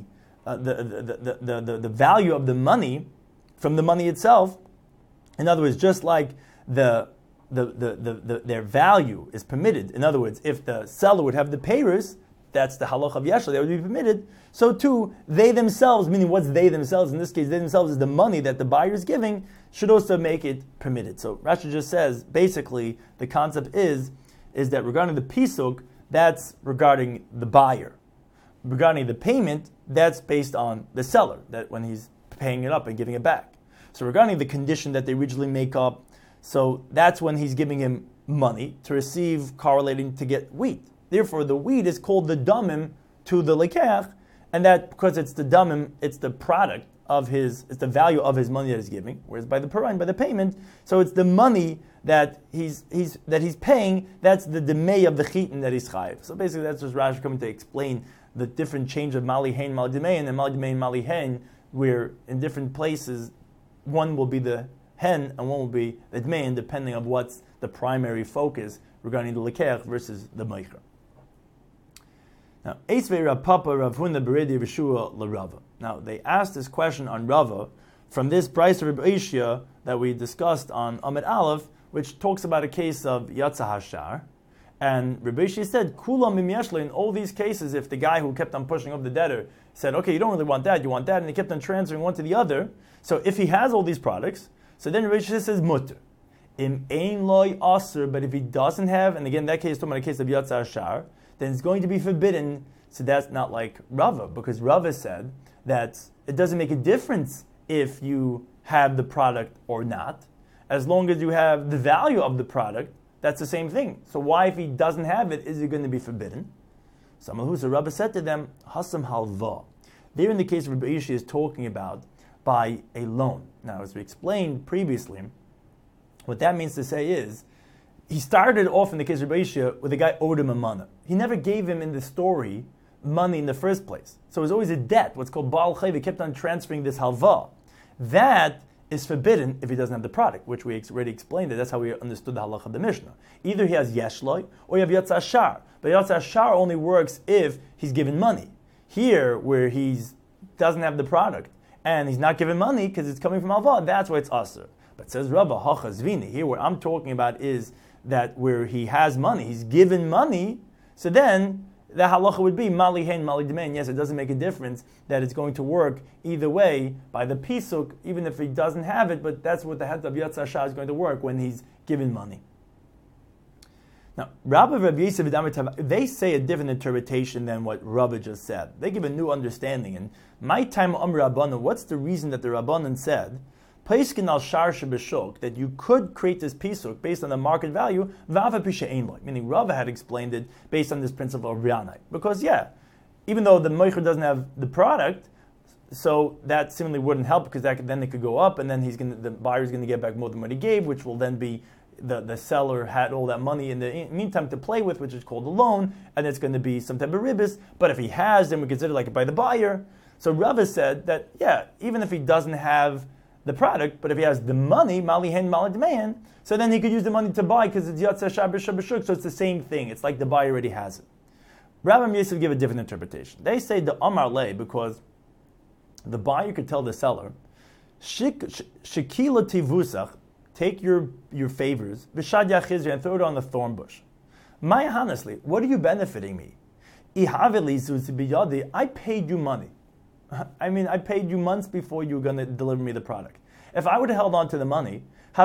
the value of the money from the money itself. In other words, just like the their value is permitted. In other words, if the seller would have the payers, that's the halach of yeshla, they would be permitted. So too, they themselves, meaning what's they themselves, in this case, they themselves is the money that the buyer is giving, should also make it permitted. So Rashi just says, basically, the concept is that regarding the pisuk, that's regarding the buyer. Regarding the payment, that's based on the seller, that when he's paying it up and giving it back. So regarding the condition that they originally make up, so that's when he's giving him money to receive correlating to get wheat. Therefore, the wheat is called the damim to the lekeach, and that because it's the damim, it's the product of it's the value of his money that he's giving. Whereas by the parayin, by the payment, so it's the money that he's paying. That's the demei of the chitin that he's chayiv. So basically, that's just Rashi coming to explain the different change of mali hein, mali demein, and mali demein, mali hen, where in different places, one will be the hen and one will be the demein, depending on what's the primary focus regarding the lekeach versus the meicher. Now, Eisvei Rav Papa Rav Huna Beredi Rishua LaRava. Now, they asked this question on Rava from this Bryce of Rabbi Ishia that we discussed on Amid Aleph, which talks about a case of Yatza Hashar. And Rabbi Ishia said, Kulam im yeshlo, in all these cases, if the guy who kept on pushing up the debtor said, okay, you don't really want that, you want that, and he kept on transferring one to the other, so if he has all these products, so then Rabbi Ishia says, mutter. Im ein loy aser, but if he doesn't have, and again, that case, talking about a case of Yatza Hashar, then it's going to be forbidden. So that's not like Rava, because Rava said that it doesn't make a difference if you have the product or not. As long as you have the value of the product, that's the same thing. So why, if he doesn't have it, is it going to be forbidden? So Rava said to them, Hasam halva. There in the case of Rabbi Ishia is talking about by a loan. Now, as we explained previously, what that means to say is, he started off in the case of Rabbi Ishia with a guy owed him a mana. He never gave him in the story money in the first place. So it was always a debt, what's called Baal Chayv. He kept on transferring this halva. That is forbidden if he doesn't have the product, which we already explained. That's how we understood the halach of the Mishnah. Either he has yeshloi or you have yatza ashar. But yatza ashar only works if he's given money. Here, where he doesn't have the product and he's not given money because it's coming from halva, that's why it's aser. But says Rabba hachazvini. Here, what I'm talking about is that where he has money, he's given money, so then the halacha would be mali hein, mali demein. Yes, it doesn't make a difference that it's going to work either way by the pisuk, even if he doesn't have it, but that's what the head of Yatza Hashar is going to work when he's given money. Now, Rabbi Yosef, they say a different interpretation than what Rabbi just said. They give a new understanding. And my time Rabbanan, what's the reason that the Rabbanan said Paiskin al shar shebeshok, that you could create this pisuk based on the market value, v'ava pisha ein loy, meaning Rava had explained it based on this principle of riyanai. Because even though the meicher doesn't have the product, so that similarly wouldn't help because then it could go up, and then the buyer's going to get back more than what he gave, which will then be the seller had all that money in the meantime to play with, which is called a loan, and it's going to be some type of ribis. But if he has, then we consider like it by the buyer. So Rava said that even if he doesn't have the product, but if he has the money, mali hen, mali demein, so then he could use the money to buy because it's Yatza Hashar b'shuk, so it's the same thing. It's like the buyer already has it. Rabbi Yosef give a different interpretation. They say the Amar Le, because the buyer could tell the seller, Shekila tivusach, take your favors, v'shad yachizri, and throw it on the thorn bush. My honestly, what are you benefiting me? I paid you money. I mean, I paid you months before you were going to deliver me the product. If I would have held on to the money, I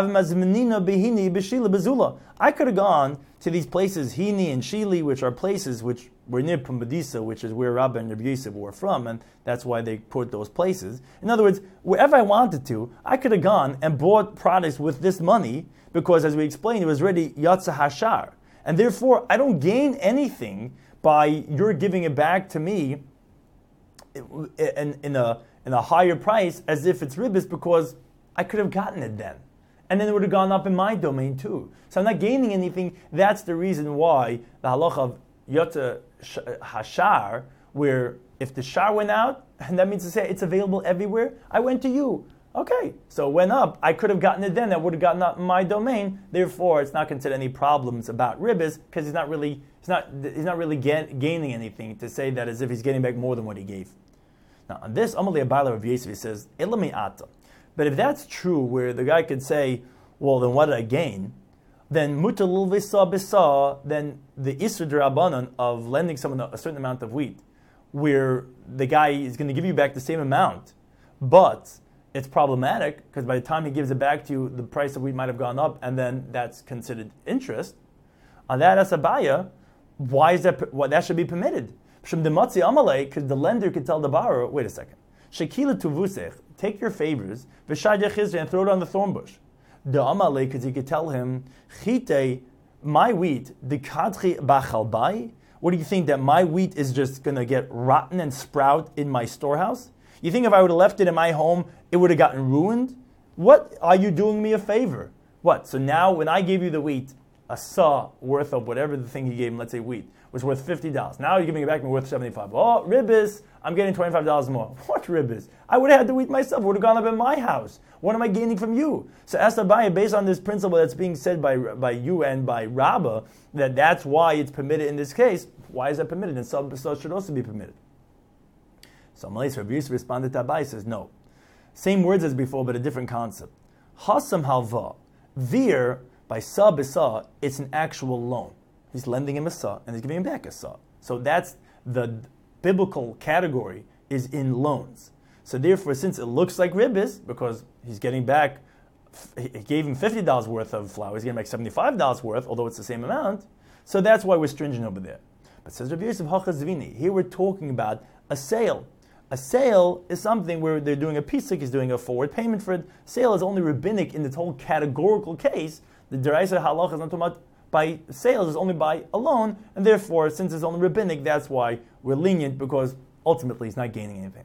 could have gone to these places, Hini and Shili, which are places which were near Pumbedisa, which is where Rabbi and Rabbi Yosef were from, and that's why they put those places. In other words, wherever I wanted to, I could have gone and bought products with this money, because as we explained, it was already Yatza Hashar. And therefore, I don't gain anything by your giving it back to me in a higher price as if it's ribis, because I could have gotten it then. And then it would have gone up in my domain too. So I'm not gaining anything. That's the reason why the halacha of Yotza Hashar, where if the shar went out, and that means to say it's available everywhere, I went to you. Okay, so it went up. I could have gotten it then. That would have gotten up in my domain. Therefore, it's not considered any problems about ribis, because he's not really gaining anything to say that as if he's getting back more than what he gave. Now, on this, Amalei Abayla of Yosef says, Elami Ata. But if that's true, where the guy could say, well, then what did I gain? then mutal v'sa b'sa, then the isur d'Rabbanan of lending someone a certain amount of wheat, where the guy is going to give you back the same amount, but it's problematic because by the time he gives it back to you, the price of wheat might have gone up, and then that's considered interest. On that asabaya, why is that? That should be permitted. Because the lender could tell the borrower, wait a second, shekila tuvusech, take your favors, and throw it on the thorn bush. The Amalek, because he could tell him, Chite, my wheat, the kadchi bachalbai. What do you think, that my wheat is just going to get rotten and sprout in my storehouse? You think if I would have left it in my home, it would have gotten ruined? What are you doing me a favor? What? So now when I gave you the wheat, a saw worth of whatever the thing he gave him, let's say wheat, was worth $50. Now you're giving it back to me worth $75. Oh, ribbis, I'm getting $25 more. What ribbis? I would have had the wheat myself. It would have gone up in my house. What am I gaining from you? So ask Abaye, based on this principle that's being said by you and by Rabbah, that's why it's permitted in this case. Why is that permitted? And some should also be permitted. So Amalei Rabbi Yosef responded to Abaye, says no. Same words as before, but a different concept. Hasam halva. There, by sa b'sa, it's an actual loan. He's lending him a sa, and he's giving him back a sa. So that's the biblical category, is in loans. So therefore, since it looks like ribbis, because he's getting back, he gave him $50 worth of flour, he's getting back $75 worth, although it's the same amount, so that's why we're stringent over there. But says Rabbi Yosef Hachazvini, here we're talking about a sale. A sale is something where they're doing a pisuk, he's doing a forward payment for it. Sale is only rabbinic in this whole categorical case. The deraisa halacha is not talking about by sales, is only by a loan, and therefore, since it's only rabbinic, that's why we're lenient, because ultimately he's not gaining anything.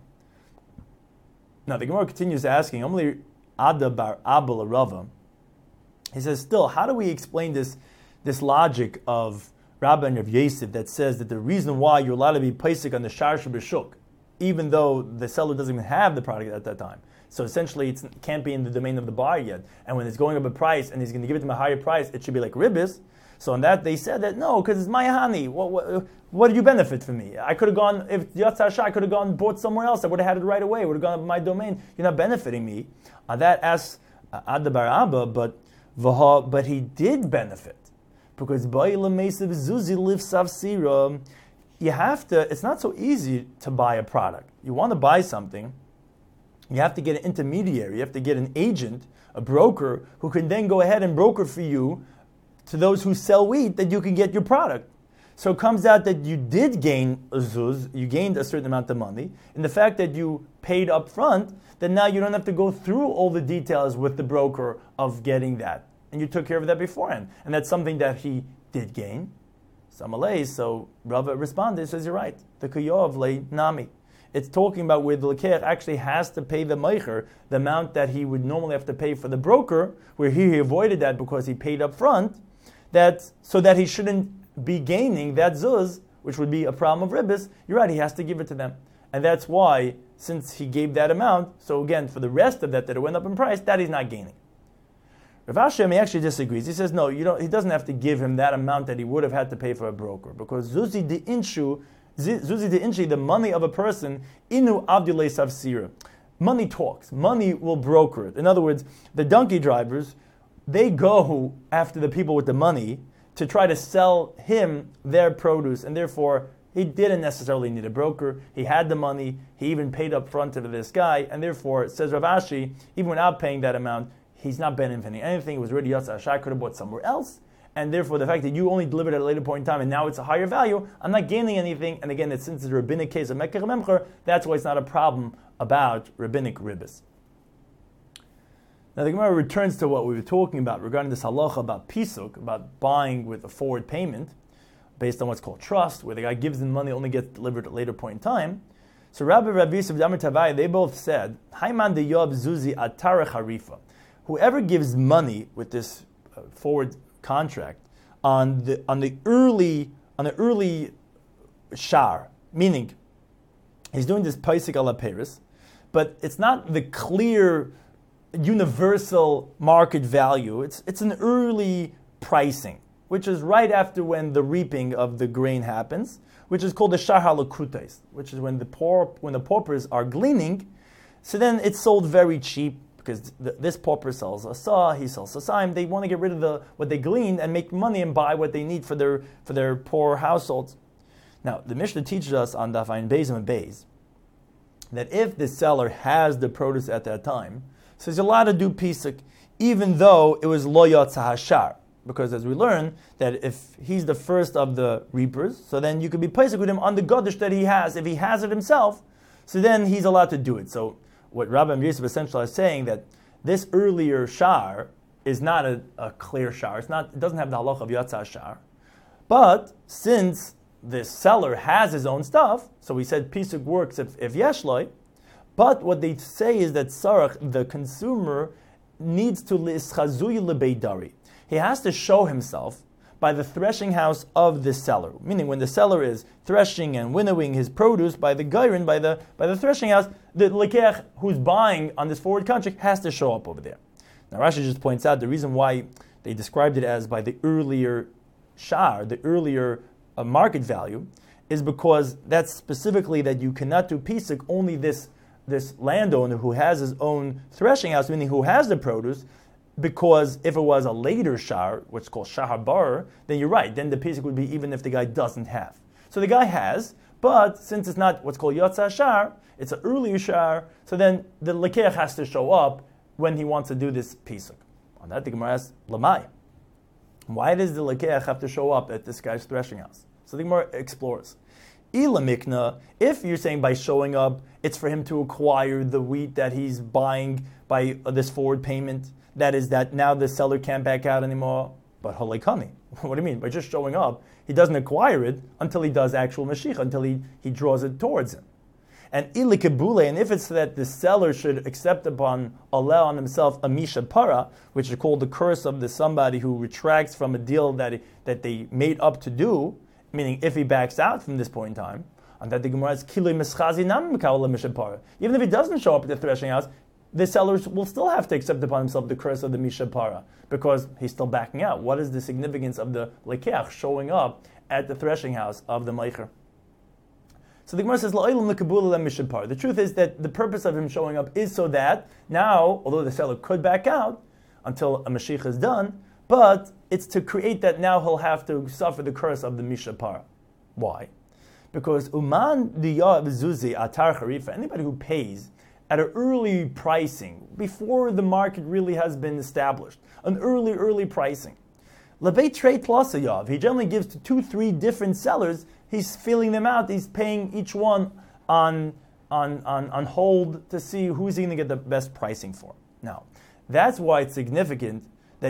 Now the Gemara continues asking, Amli Ada bar Abel Rava. He says, still, how do we explain this logic of Rabbi and Rav Yosef that says that the reason why you're allowed to be paisik on the shar shebeshuk, even though the seller doesn't even have the product at that time. So essentially, it can't be in the domain of the buyer yet. And when it's going up a price and he's going to give it to him a higher price, it should be like ribbis. So on that, they said that no, because it's my honey. What did you benefit from me? I could have gone, if Yatzar Shah, I could have gone and bought somewhere else. I would have had it right away. It would have gone up my domain. You're not benefiting me. That asks Adda bar Abba, but he did benefit. Because you have to, it's not so easy to buy a product. You want to buy something, you have to get an intermediary, you have to get an agent, a broker, who can then go ahead and broker for you to those who sell wheat that you can get your product. So it comes out that you did gain a zuz, you gained a certain amount of money, and the fact that you paid up front, then now you don't have to go through all the details with the broker of getting that. And you took care of that beforehand. And that's something that he did gain. So Rava responded, says, you're right. The kuyov le nami. It's talking about where the lekech actually has to pay the meicher, the amount that he would normally have to pay for the broker, where he avoided that because he paid up front, so that he shouldn't be gaining that zuz, which would be a problem of ribbis. You're right, he has to give it to them. And that's why, since he gave that amount, so again, for the rest of that it went up in price, that he's not gaining. Rav Hashem, he actually disagrees. He says, no, he doesn't have to give him that amount that he would have had to pay for a broker, because Zuzi de Inshi, the money of a person, inu abdulei savsira. Money talks. Money will broker it. In other words, the donkey drivers, they go after the people with the money to try to sell him their produce, and therefore he didn't necessarily need a broker. He had the money. He even paid up front to this guy, and therefore, says Rav Ashi, even without paying that amount, he's not benefiting anything. It was already Yatzar Shai, could have bought somewhere else. And therefore, the fact that you only delivered at a later point in time and now it's a higher value, I'm not gaining anything. And again, since it's a rabbinic case of Mekach Memcher, that's why it's not a problem about rabbinic ribbis. Now the Gemara returns to what we were talking about regarding this halacha about pisuk, about buying with a forward payment based on what's called trust, where the guy gives them money, only gets delivered at a later point in time. So Rabbi Yosef Damar Tavai, they both said, Haiman de Yob Zuzi Atara Harifa. Whoever gives money with this forward contract on the early shar, meaning he's doing this paisik ala Paris, but it's not the clear universal market value. It's an early pricing, which is right after when the reaping of the grain happens, which is called the shar halakutes, which is when the paupers are gleaning. So then it's sold very cheap, because this pauper sells a saw, he sells a sime. They want to get rid of what they glean and make money and buy what they need for their poor households. Now, the Mishnah teaches us on Daf Ayin Beis and Beis that if the seller has the produce at that time, so he's allowed to do pisuk, even though it was lo yotza hashar. Because as we learn, that if he's the first of the reapers, so then you could be pisuk with him on the godish that he has. If he has it himself, so then he's allowed to do it. So what Rabbi Yosef essentially is saying, that this earlier shar is not a clear shar. It doesn't have the halach of yotza hashar. But since the seller has his own stuff, so we said pisuk works if yeshloi. But what they say is that sarach, the consumer, needs to lischazui lebeidari. He has to show himself by the threshing house of the seller. Meaning, when the seller is threshing and winnowing his produce by the geirin, by the threshing house, the lekech who's buying on this forward contract has to show up over there. Now, Rashi just points out the reason why they described it as by the earlier shar, the earlier market value, is because that's specifically that you cannot do pisuk only this landowner who has his own threshing house, meaning who has the produce. Because if it was a later shar, what's called shahar bar, then you're right. Then the pisuk would be even if the guy doesn't have. So the guy has, but since it's not what's called yotza shar, it's an earlier shar. So then the lekech has to show up when he wants to do this pisuk. On that, the Gemara asks, lamai. Why does the lekech have to show up at this guy's threshing house? So the Gemara explores. Ila mikna, if you're saying by showing up, it's for him to acquire the wheat that he's buying by this forward payment. That is that now the seller can't back out anymore. But halekani, what do you mean? By just showing up, he doesn't acquire it until he does actual mashiach, until he draws it towards him. And ilikabule, and if it's that the seller should accept upon Allah on himself a misha para, which is called the curse of the somebody who retracts from a deal that they made up to do, meaning if he backs out from this point in time, and that the Gemara is kiloi mischazi nam mekawla misha para. Even if he doesn't show up at the threshing house, the sellers will still have to accept upon himself the curse of the Misha Para, because he's still backing out. What is the significance of the lekeach showing up at the threshing house of the Meicher? So the Gemara says, the truth is that the purpose of him showing up is so that now, although the seller could back out until a Mashiach is done, but it's to create that now he'll have to suffer the curse of the Misha Para. Why? Because Uman diya v'zuzi atar charifa, anybody who pays at an early pricing, before the market really has been established, an early pricing. Lebei trade plus a yav, he generally gives to 2-3 different sellers, he's filling them out, he's paying each one on hold to see who's he going to get the best pricing for. Now, that's why it's significant that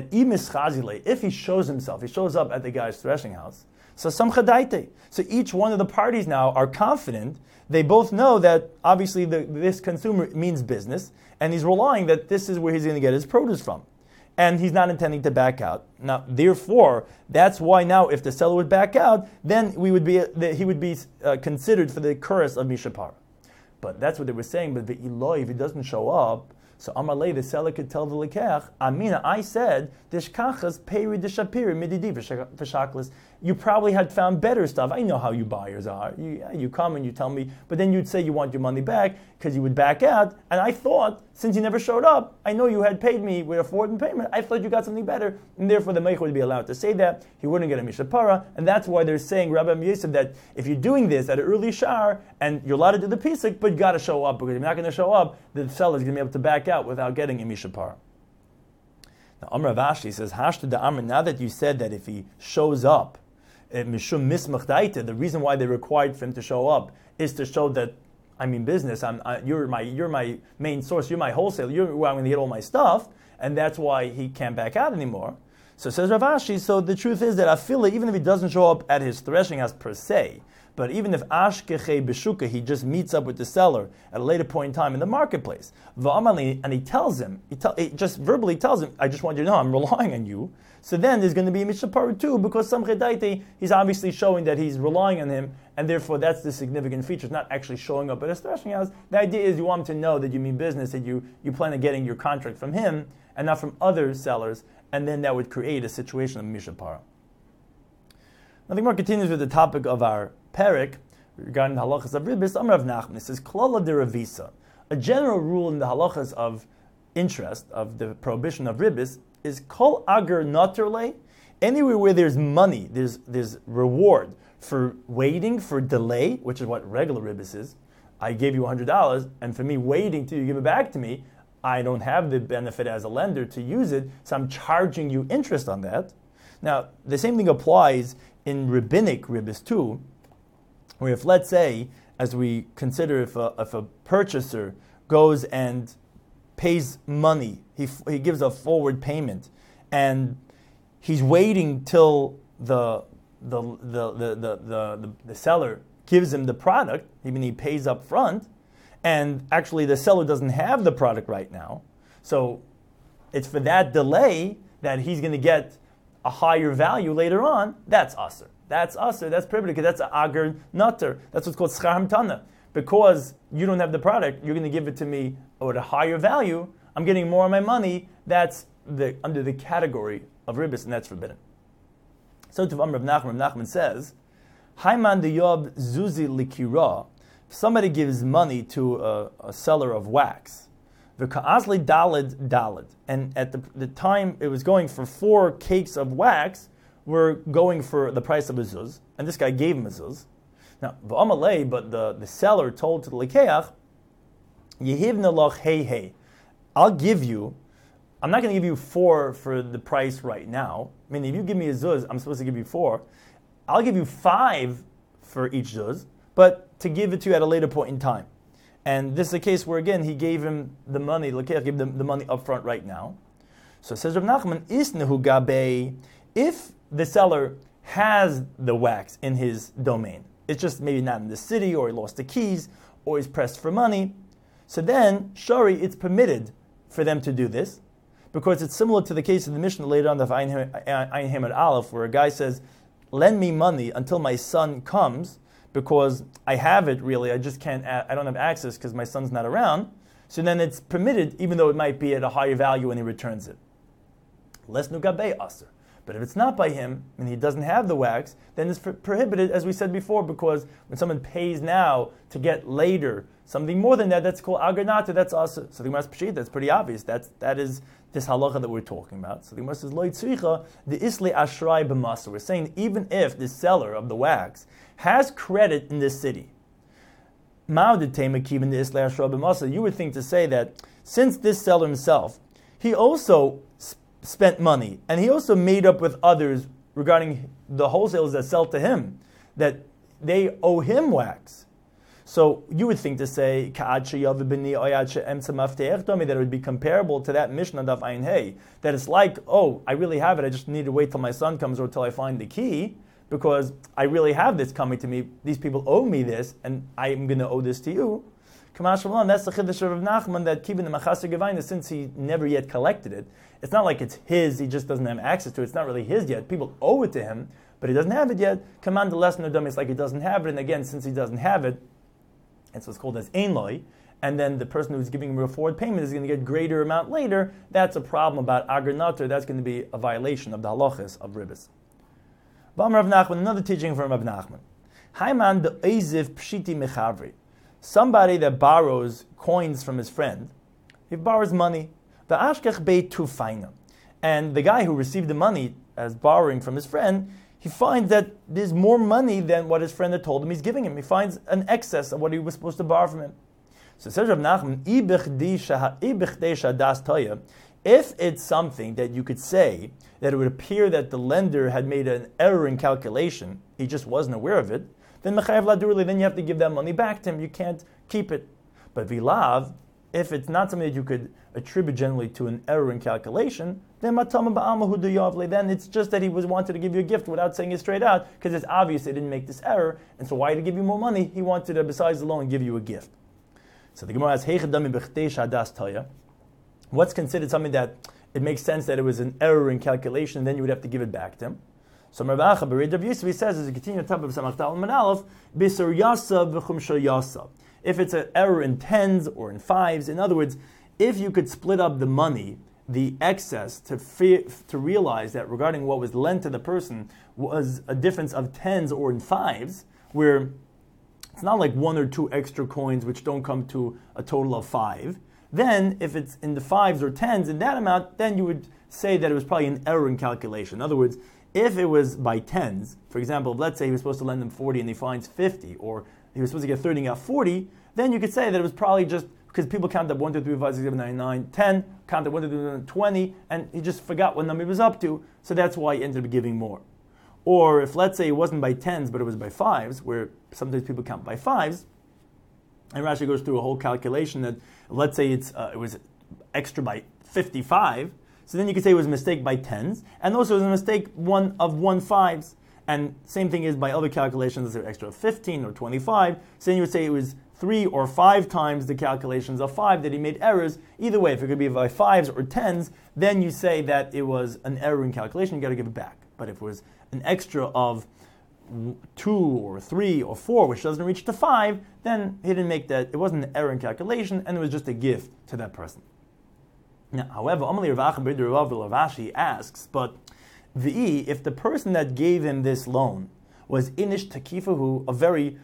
if he shows himself, he shows up at the guy's threshing house, so each one of the parties now are confident. They both know that obviously this consumer means business, and he's relying that this is where he's going to get his produce from, and he's not intending to back out. Now, therefore, that's why now if the seller would back out, then he would be considered for the curse of Mishapara. But that's what they were saying. But the Eloi, if he doesn't show up, so Amalei, the seller could tell the lekech, Amina, I said, Dishkachas peri deshapiri mididi v'shaklis. You probably had found better stuff. I know how you buyers are. You come and you tell me, but then you'd say you want your money back because you would back out. And I thought, since you never showed up, I know you had paid me with a forward payment. I thought you got something better, and therefore the Meicher would be allowed to say that. He wouldn't get a Mishapara, and that's why they're saying, Rabbi Yosef, that if you're doing this at an early shar, and you're allowed to do the pisuk, but you got to show up, because if you're not going to show up, the seller is going to be able to back out without getting a Mishapara. Now, Amr Avashi says, Hashta da Amr, now that you said that if he shows up, Mishum Mismach Daita, the reason why they required for him to show up is to show that I mean business. You're my main source. You're my wholesaler. You're where I'm going to get all my stuff, and that's why he can't back out anymore. So says Rav Ashi. So the truth is that Afila, even if he doesn't show up at his threshing house per se, but even if Ashkeche Beshuka, he just meets up with the seller at a later point in time in the marketplace, and he tells him, he just verbally tells him, I just want you to know I'm relying on you. So then there's going to be a Mishapara too, because some Chedaite, he's obviously showing that he's relying on him, and therefore that's the significant feature. It's not actually showing up at his threshing house. The idea is you want him to know that you mean business, that you plan on getting your contract from him and not from other sellers, and then that would create a situation of Mishapara. Now the Gemara continues with the topic of our Perik regarding the halachas of ribis. Amar Rav Nachman, it says Klala de Ravisa, a general rule in the halachas of interest, of the prohibition of ribis, is kol ager noterle. Anywhere where there's money, there's reward for waiting, for delay, which is what regular ribis is. I gave you $100, and for me waiting till you give it back to me, I don't have the benefit as a lender to use it, so I'm charging you interest on that. Now, the same thing applies in rabbinic ribis too, where if, let's say, as we consider if a purchaser goes and pays money, he gives a forward payment, and he's waiting till the seller gives him the product, even he pays up front, and actually the seller doesn't have the product right now. So it's for that delay that he's going to get a higher value later on. That's aser. That's prohibited, because that's an ager nutter. That's what's called schar hamtana. Because you don't have the product, you're going to give it to me at a higher value. I'm getting more of my money. That's under the category of ribis, and that's forbidden. So to Rav Nachman says, Haiman de yob zuzi likira. If somebody gives money to a seller of wax, v'ka'azli dalid, and at the time it was going for 4 cakes of wax, were going for the price of a zuz, and this guy gave him a zuz. Now, v'amalei, but the seller told to the likeach, yehivna loch hey, I'll give you, I'm not going to give you 4 for the price right now. I mean, if you give me a zuz, I'm supposed to give you 4. I'll give you 5 for each zuz, but to give it to you at a later point in time. And this is a case where, again, he gave him the money, L'keach gave him the money up front right now. So it says Rav Nachman, Isnehu gabe, if the seller has the wax in his domain, it's just maybe not in the city, or he lost the keys, or he's pressed for money, so then, shari, it's permitted for them to do this, because it's similar to the case of the Mishnah later on of Ein Hamad Aleph, where a guy says, lend me money until my son comes, because I have it really, I just can't, I don't have access because my son's not around. So then it's permitted, even though it might be at a higher value when he returns it. Les nugabe aser. But if it's not by him, and he doesn't have the wax, then it's prohibited, as we said before, because when someone pays now to get later something more than that, that's called aganata, that's aser. So the Gemara says, that's pretty obvious. That is this halacha that we're talking about. So the Gemara says, lo yitzricha, the isle ashray b'masa. We're saying even if the seller of the wax has credit in this city, you would think to say that since this seller himself, he also spent money, and he also made up with others regarding the wholesalers that sell to him, that they owe him wax. So you would think to say that it would be comparable to that Mishnah Daf Ayin Hey, that it's like, oh, I really have it, I just need to wait till my son comes or till I find the key, because I really have this coming to me. These people owe me this, and I'm going to owe this to you. That's the chiddush of Rav Nachman, that keeping the Machaser Gevaina, since he never yet collected it, it's not like it's his, he just doesn't have access to it. It's not really his yet. People owe it to him, but he doesn't have it yet. Command the lesson of dummy, it's like he doesn't have it, and again, since he doesn't have it, it's what's called as ein loy, and then the person who's giving him a forward payment is going to get greater amount later. That's a problem about agar nater. That's going to be a violation of the halachas of ribis. Rav Nachman, another teaching from Rav Nachman. Haiman de Eiziv Pshiti Mechavri. Somebody that borrows coins from his friend, he borrows money. The Ashkech Beit Tufaina. And the guy who received the money as borrowing from his friend, he finds that there's more money than what his friend had told him he's giving him. He finds an excess of what he was supposed to borrow from him. So it says Rav Nachman, if it's something that you could say that it would appear that the lender had made an error in calculation, he just wasn't aware of it, then mechayev ladurli, then you have to give that money back to him. You can't keep it. But vilav, if it's not something that you could attribute generally to an error in calculation, then matama ba'amahu duyavle, then it's just that he wanted to give you a gift without saying it straight out, because it's obvious he didn't make this error, and so why did he give you more money? He wanted to, besides the loan, give you a gift. So the Gemara has what's considered something that it makes sense that it was an error in calculation, then you would have to give it back to him. So Rav Acha Bered Rav Yosef says, as you continue to top of Samach Dal Manalef, Bisur Yasa v'Chumsha Yasa. If it's an error in tens or in fives, in other words, if you could split up the money, the excess, to realize that regarding what was lent to the person was a difference of tens or in fives, where it's not like 1 or 2 extra coins which don't come to a total of 5, then if it's in the 5s or 10s in that amount, then you would say that it was probably an error in calculation. In other words, if it was by 10s, for example, let's say he was supposed to lend him 40 and he finds 50, or he was supposed to get 30 and got 40, then you could say that it was probably just because people count up 1, 2, 3, 4, 5, 6, 7, 8, 9, 10, count up 1, 2, 3, 4, 5, 20, and he just forgot what number he was up to, so that's why he ended up giving more. Or if, let's say, it wasn't by 10s, but it was by 5s, where sometimes people count by 5s, and Rashi goes through a whole calculation that, let's say it was extra by 55, so then you could say it was a mistake by 10s, and also it was a mistake of 1 5s. And same thing is by other calculations, it's extra of 15 or 25, so then you would say it was 3 or 5 times the calculations of 5 that he made errors. Either way, if it could be by 5s or 10s, then you say that it was an error in calculation, you got to give it back. But if it was an extra of 2 or 3 or 4, which doesn't reach to 5, then he didn't make that, it wasn't an error in calculation, and it was just a gift to that person. Now, however, Amalei Rav Ashi asks, but if the person that gave him this loan was inish takifahu, a very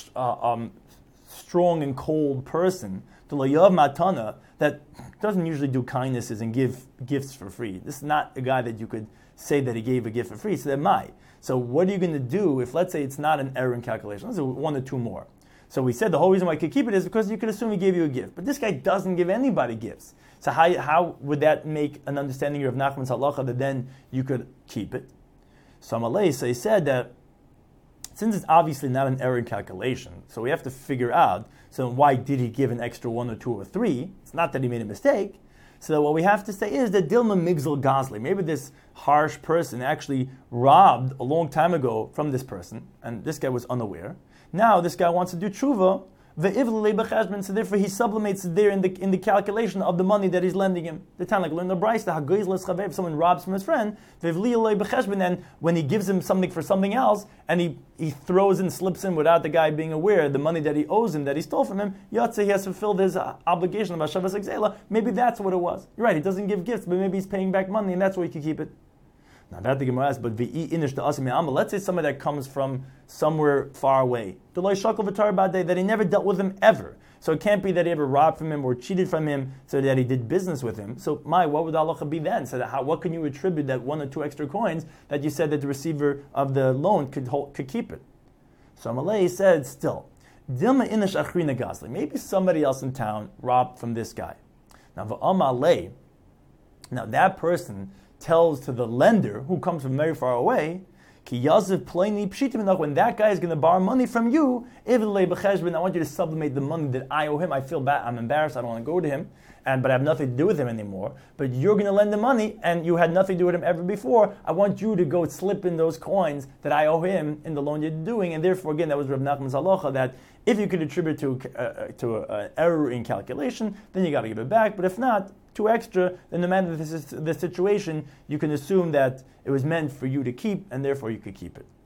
strong and cold person, to layav matana, that doesn't usually do kindnesses and give gifts for free. This is not a guy that you could say that he gave a gift for free, so that might. So what are you going to do if, let's say, it's not an error in calculation? Let's say 1 or 2 more. So we said the whole reason why I could keep it is because you could assume he gave you a gift. But this guy doesn't give anybody gifts. So how would that make an understanding of Nachman's halacha that then you could keep it? So Amalei, so he said that since it's obviously not an error in calculation, so we have to figure out, so why did he give an extra 1 or 2 or 3? It's not that he made a mistake. So what we have to say is that Dilma Migzal Gazli, maybe this harsh person actually robbed a long time ago from this person, and this guy was unaware. Now this guy wants to do tshuva, so therefore he sublimates it there in the calculation of the money that he's lending him. The time like learn the Bryce, if someone robs from his friend, and when he gives him something for something else, and he throws and slips in without the guy being aware the money that he owes him, that he stole from him, Yatze, he has fulfilled his obligation of Hashavas Exela. Maybe that's what it was. You're right, he doesn't give gifts, but maybe he's paying back money, and that's where he can keep it. Now that the Gemara asks, but let's say somebody that comes from somewhere far away, that he never dealt with him ever. So it can't be that he ever robbed from him or cheated from him, so that he did business with him. So what would the halacha be then? So what can you attribute that 1 or 2 extra coins that you said that the receiver of the loan could keep it? So Amalei said, still, Dilma inish achrina gazli. Maybe somebody else in town robbed from this guy. Now v'amalei. Now that person tells to the lender, who comes from very far away, Ki yaziv plainly pshitim, when that guy is going to borrow money from you, I want you to sublimate the money that I owe him. I feel bad, I'm embarrassed, I don't want to go to him, but I have nothing to do with him anymore. But you're going to lend the money, and you had nothing to do with him ever before. I want you to go slip in those coins that I owe him in the loan you're doing, and therefore, again, that was Rav Nachman's halacha, that if you could attribute to an error in calculation, then you got to give it back, but if not, 2 extra, then no matter the situation, you can assume that it was meant for you to keep, and therefore you could keep it.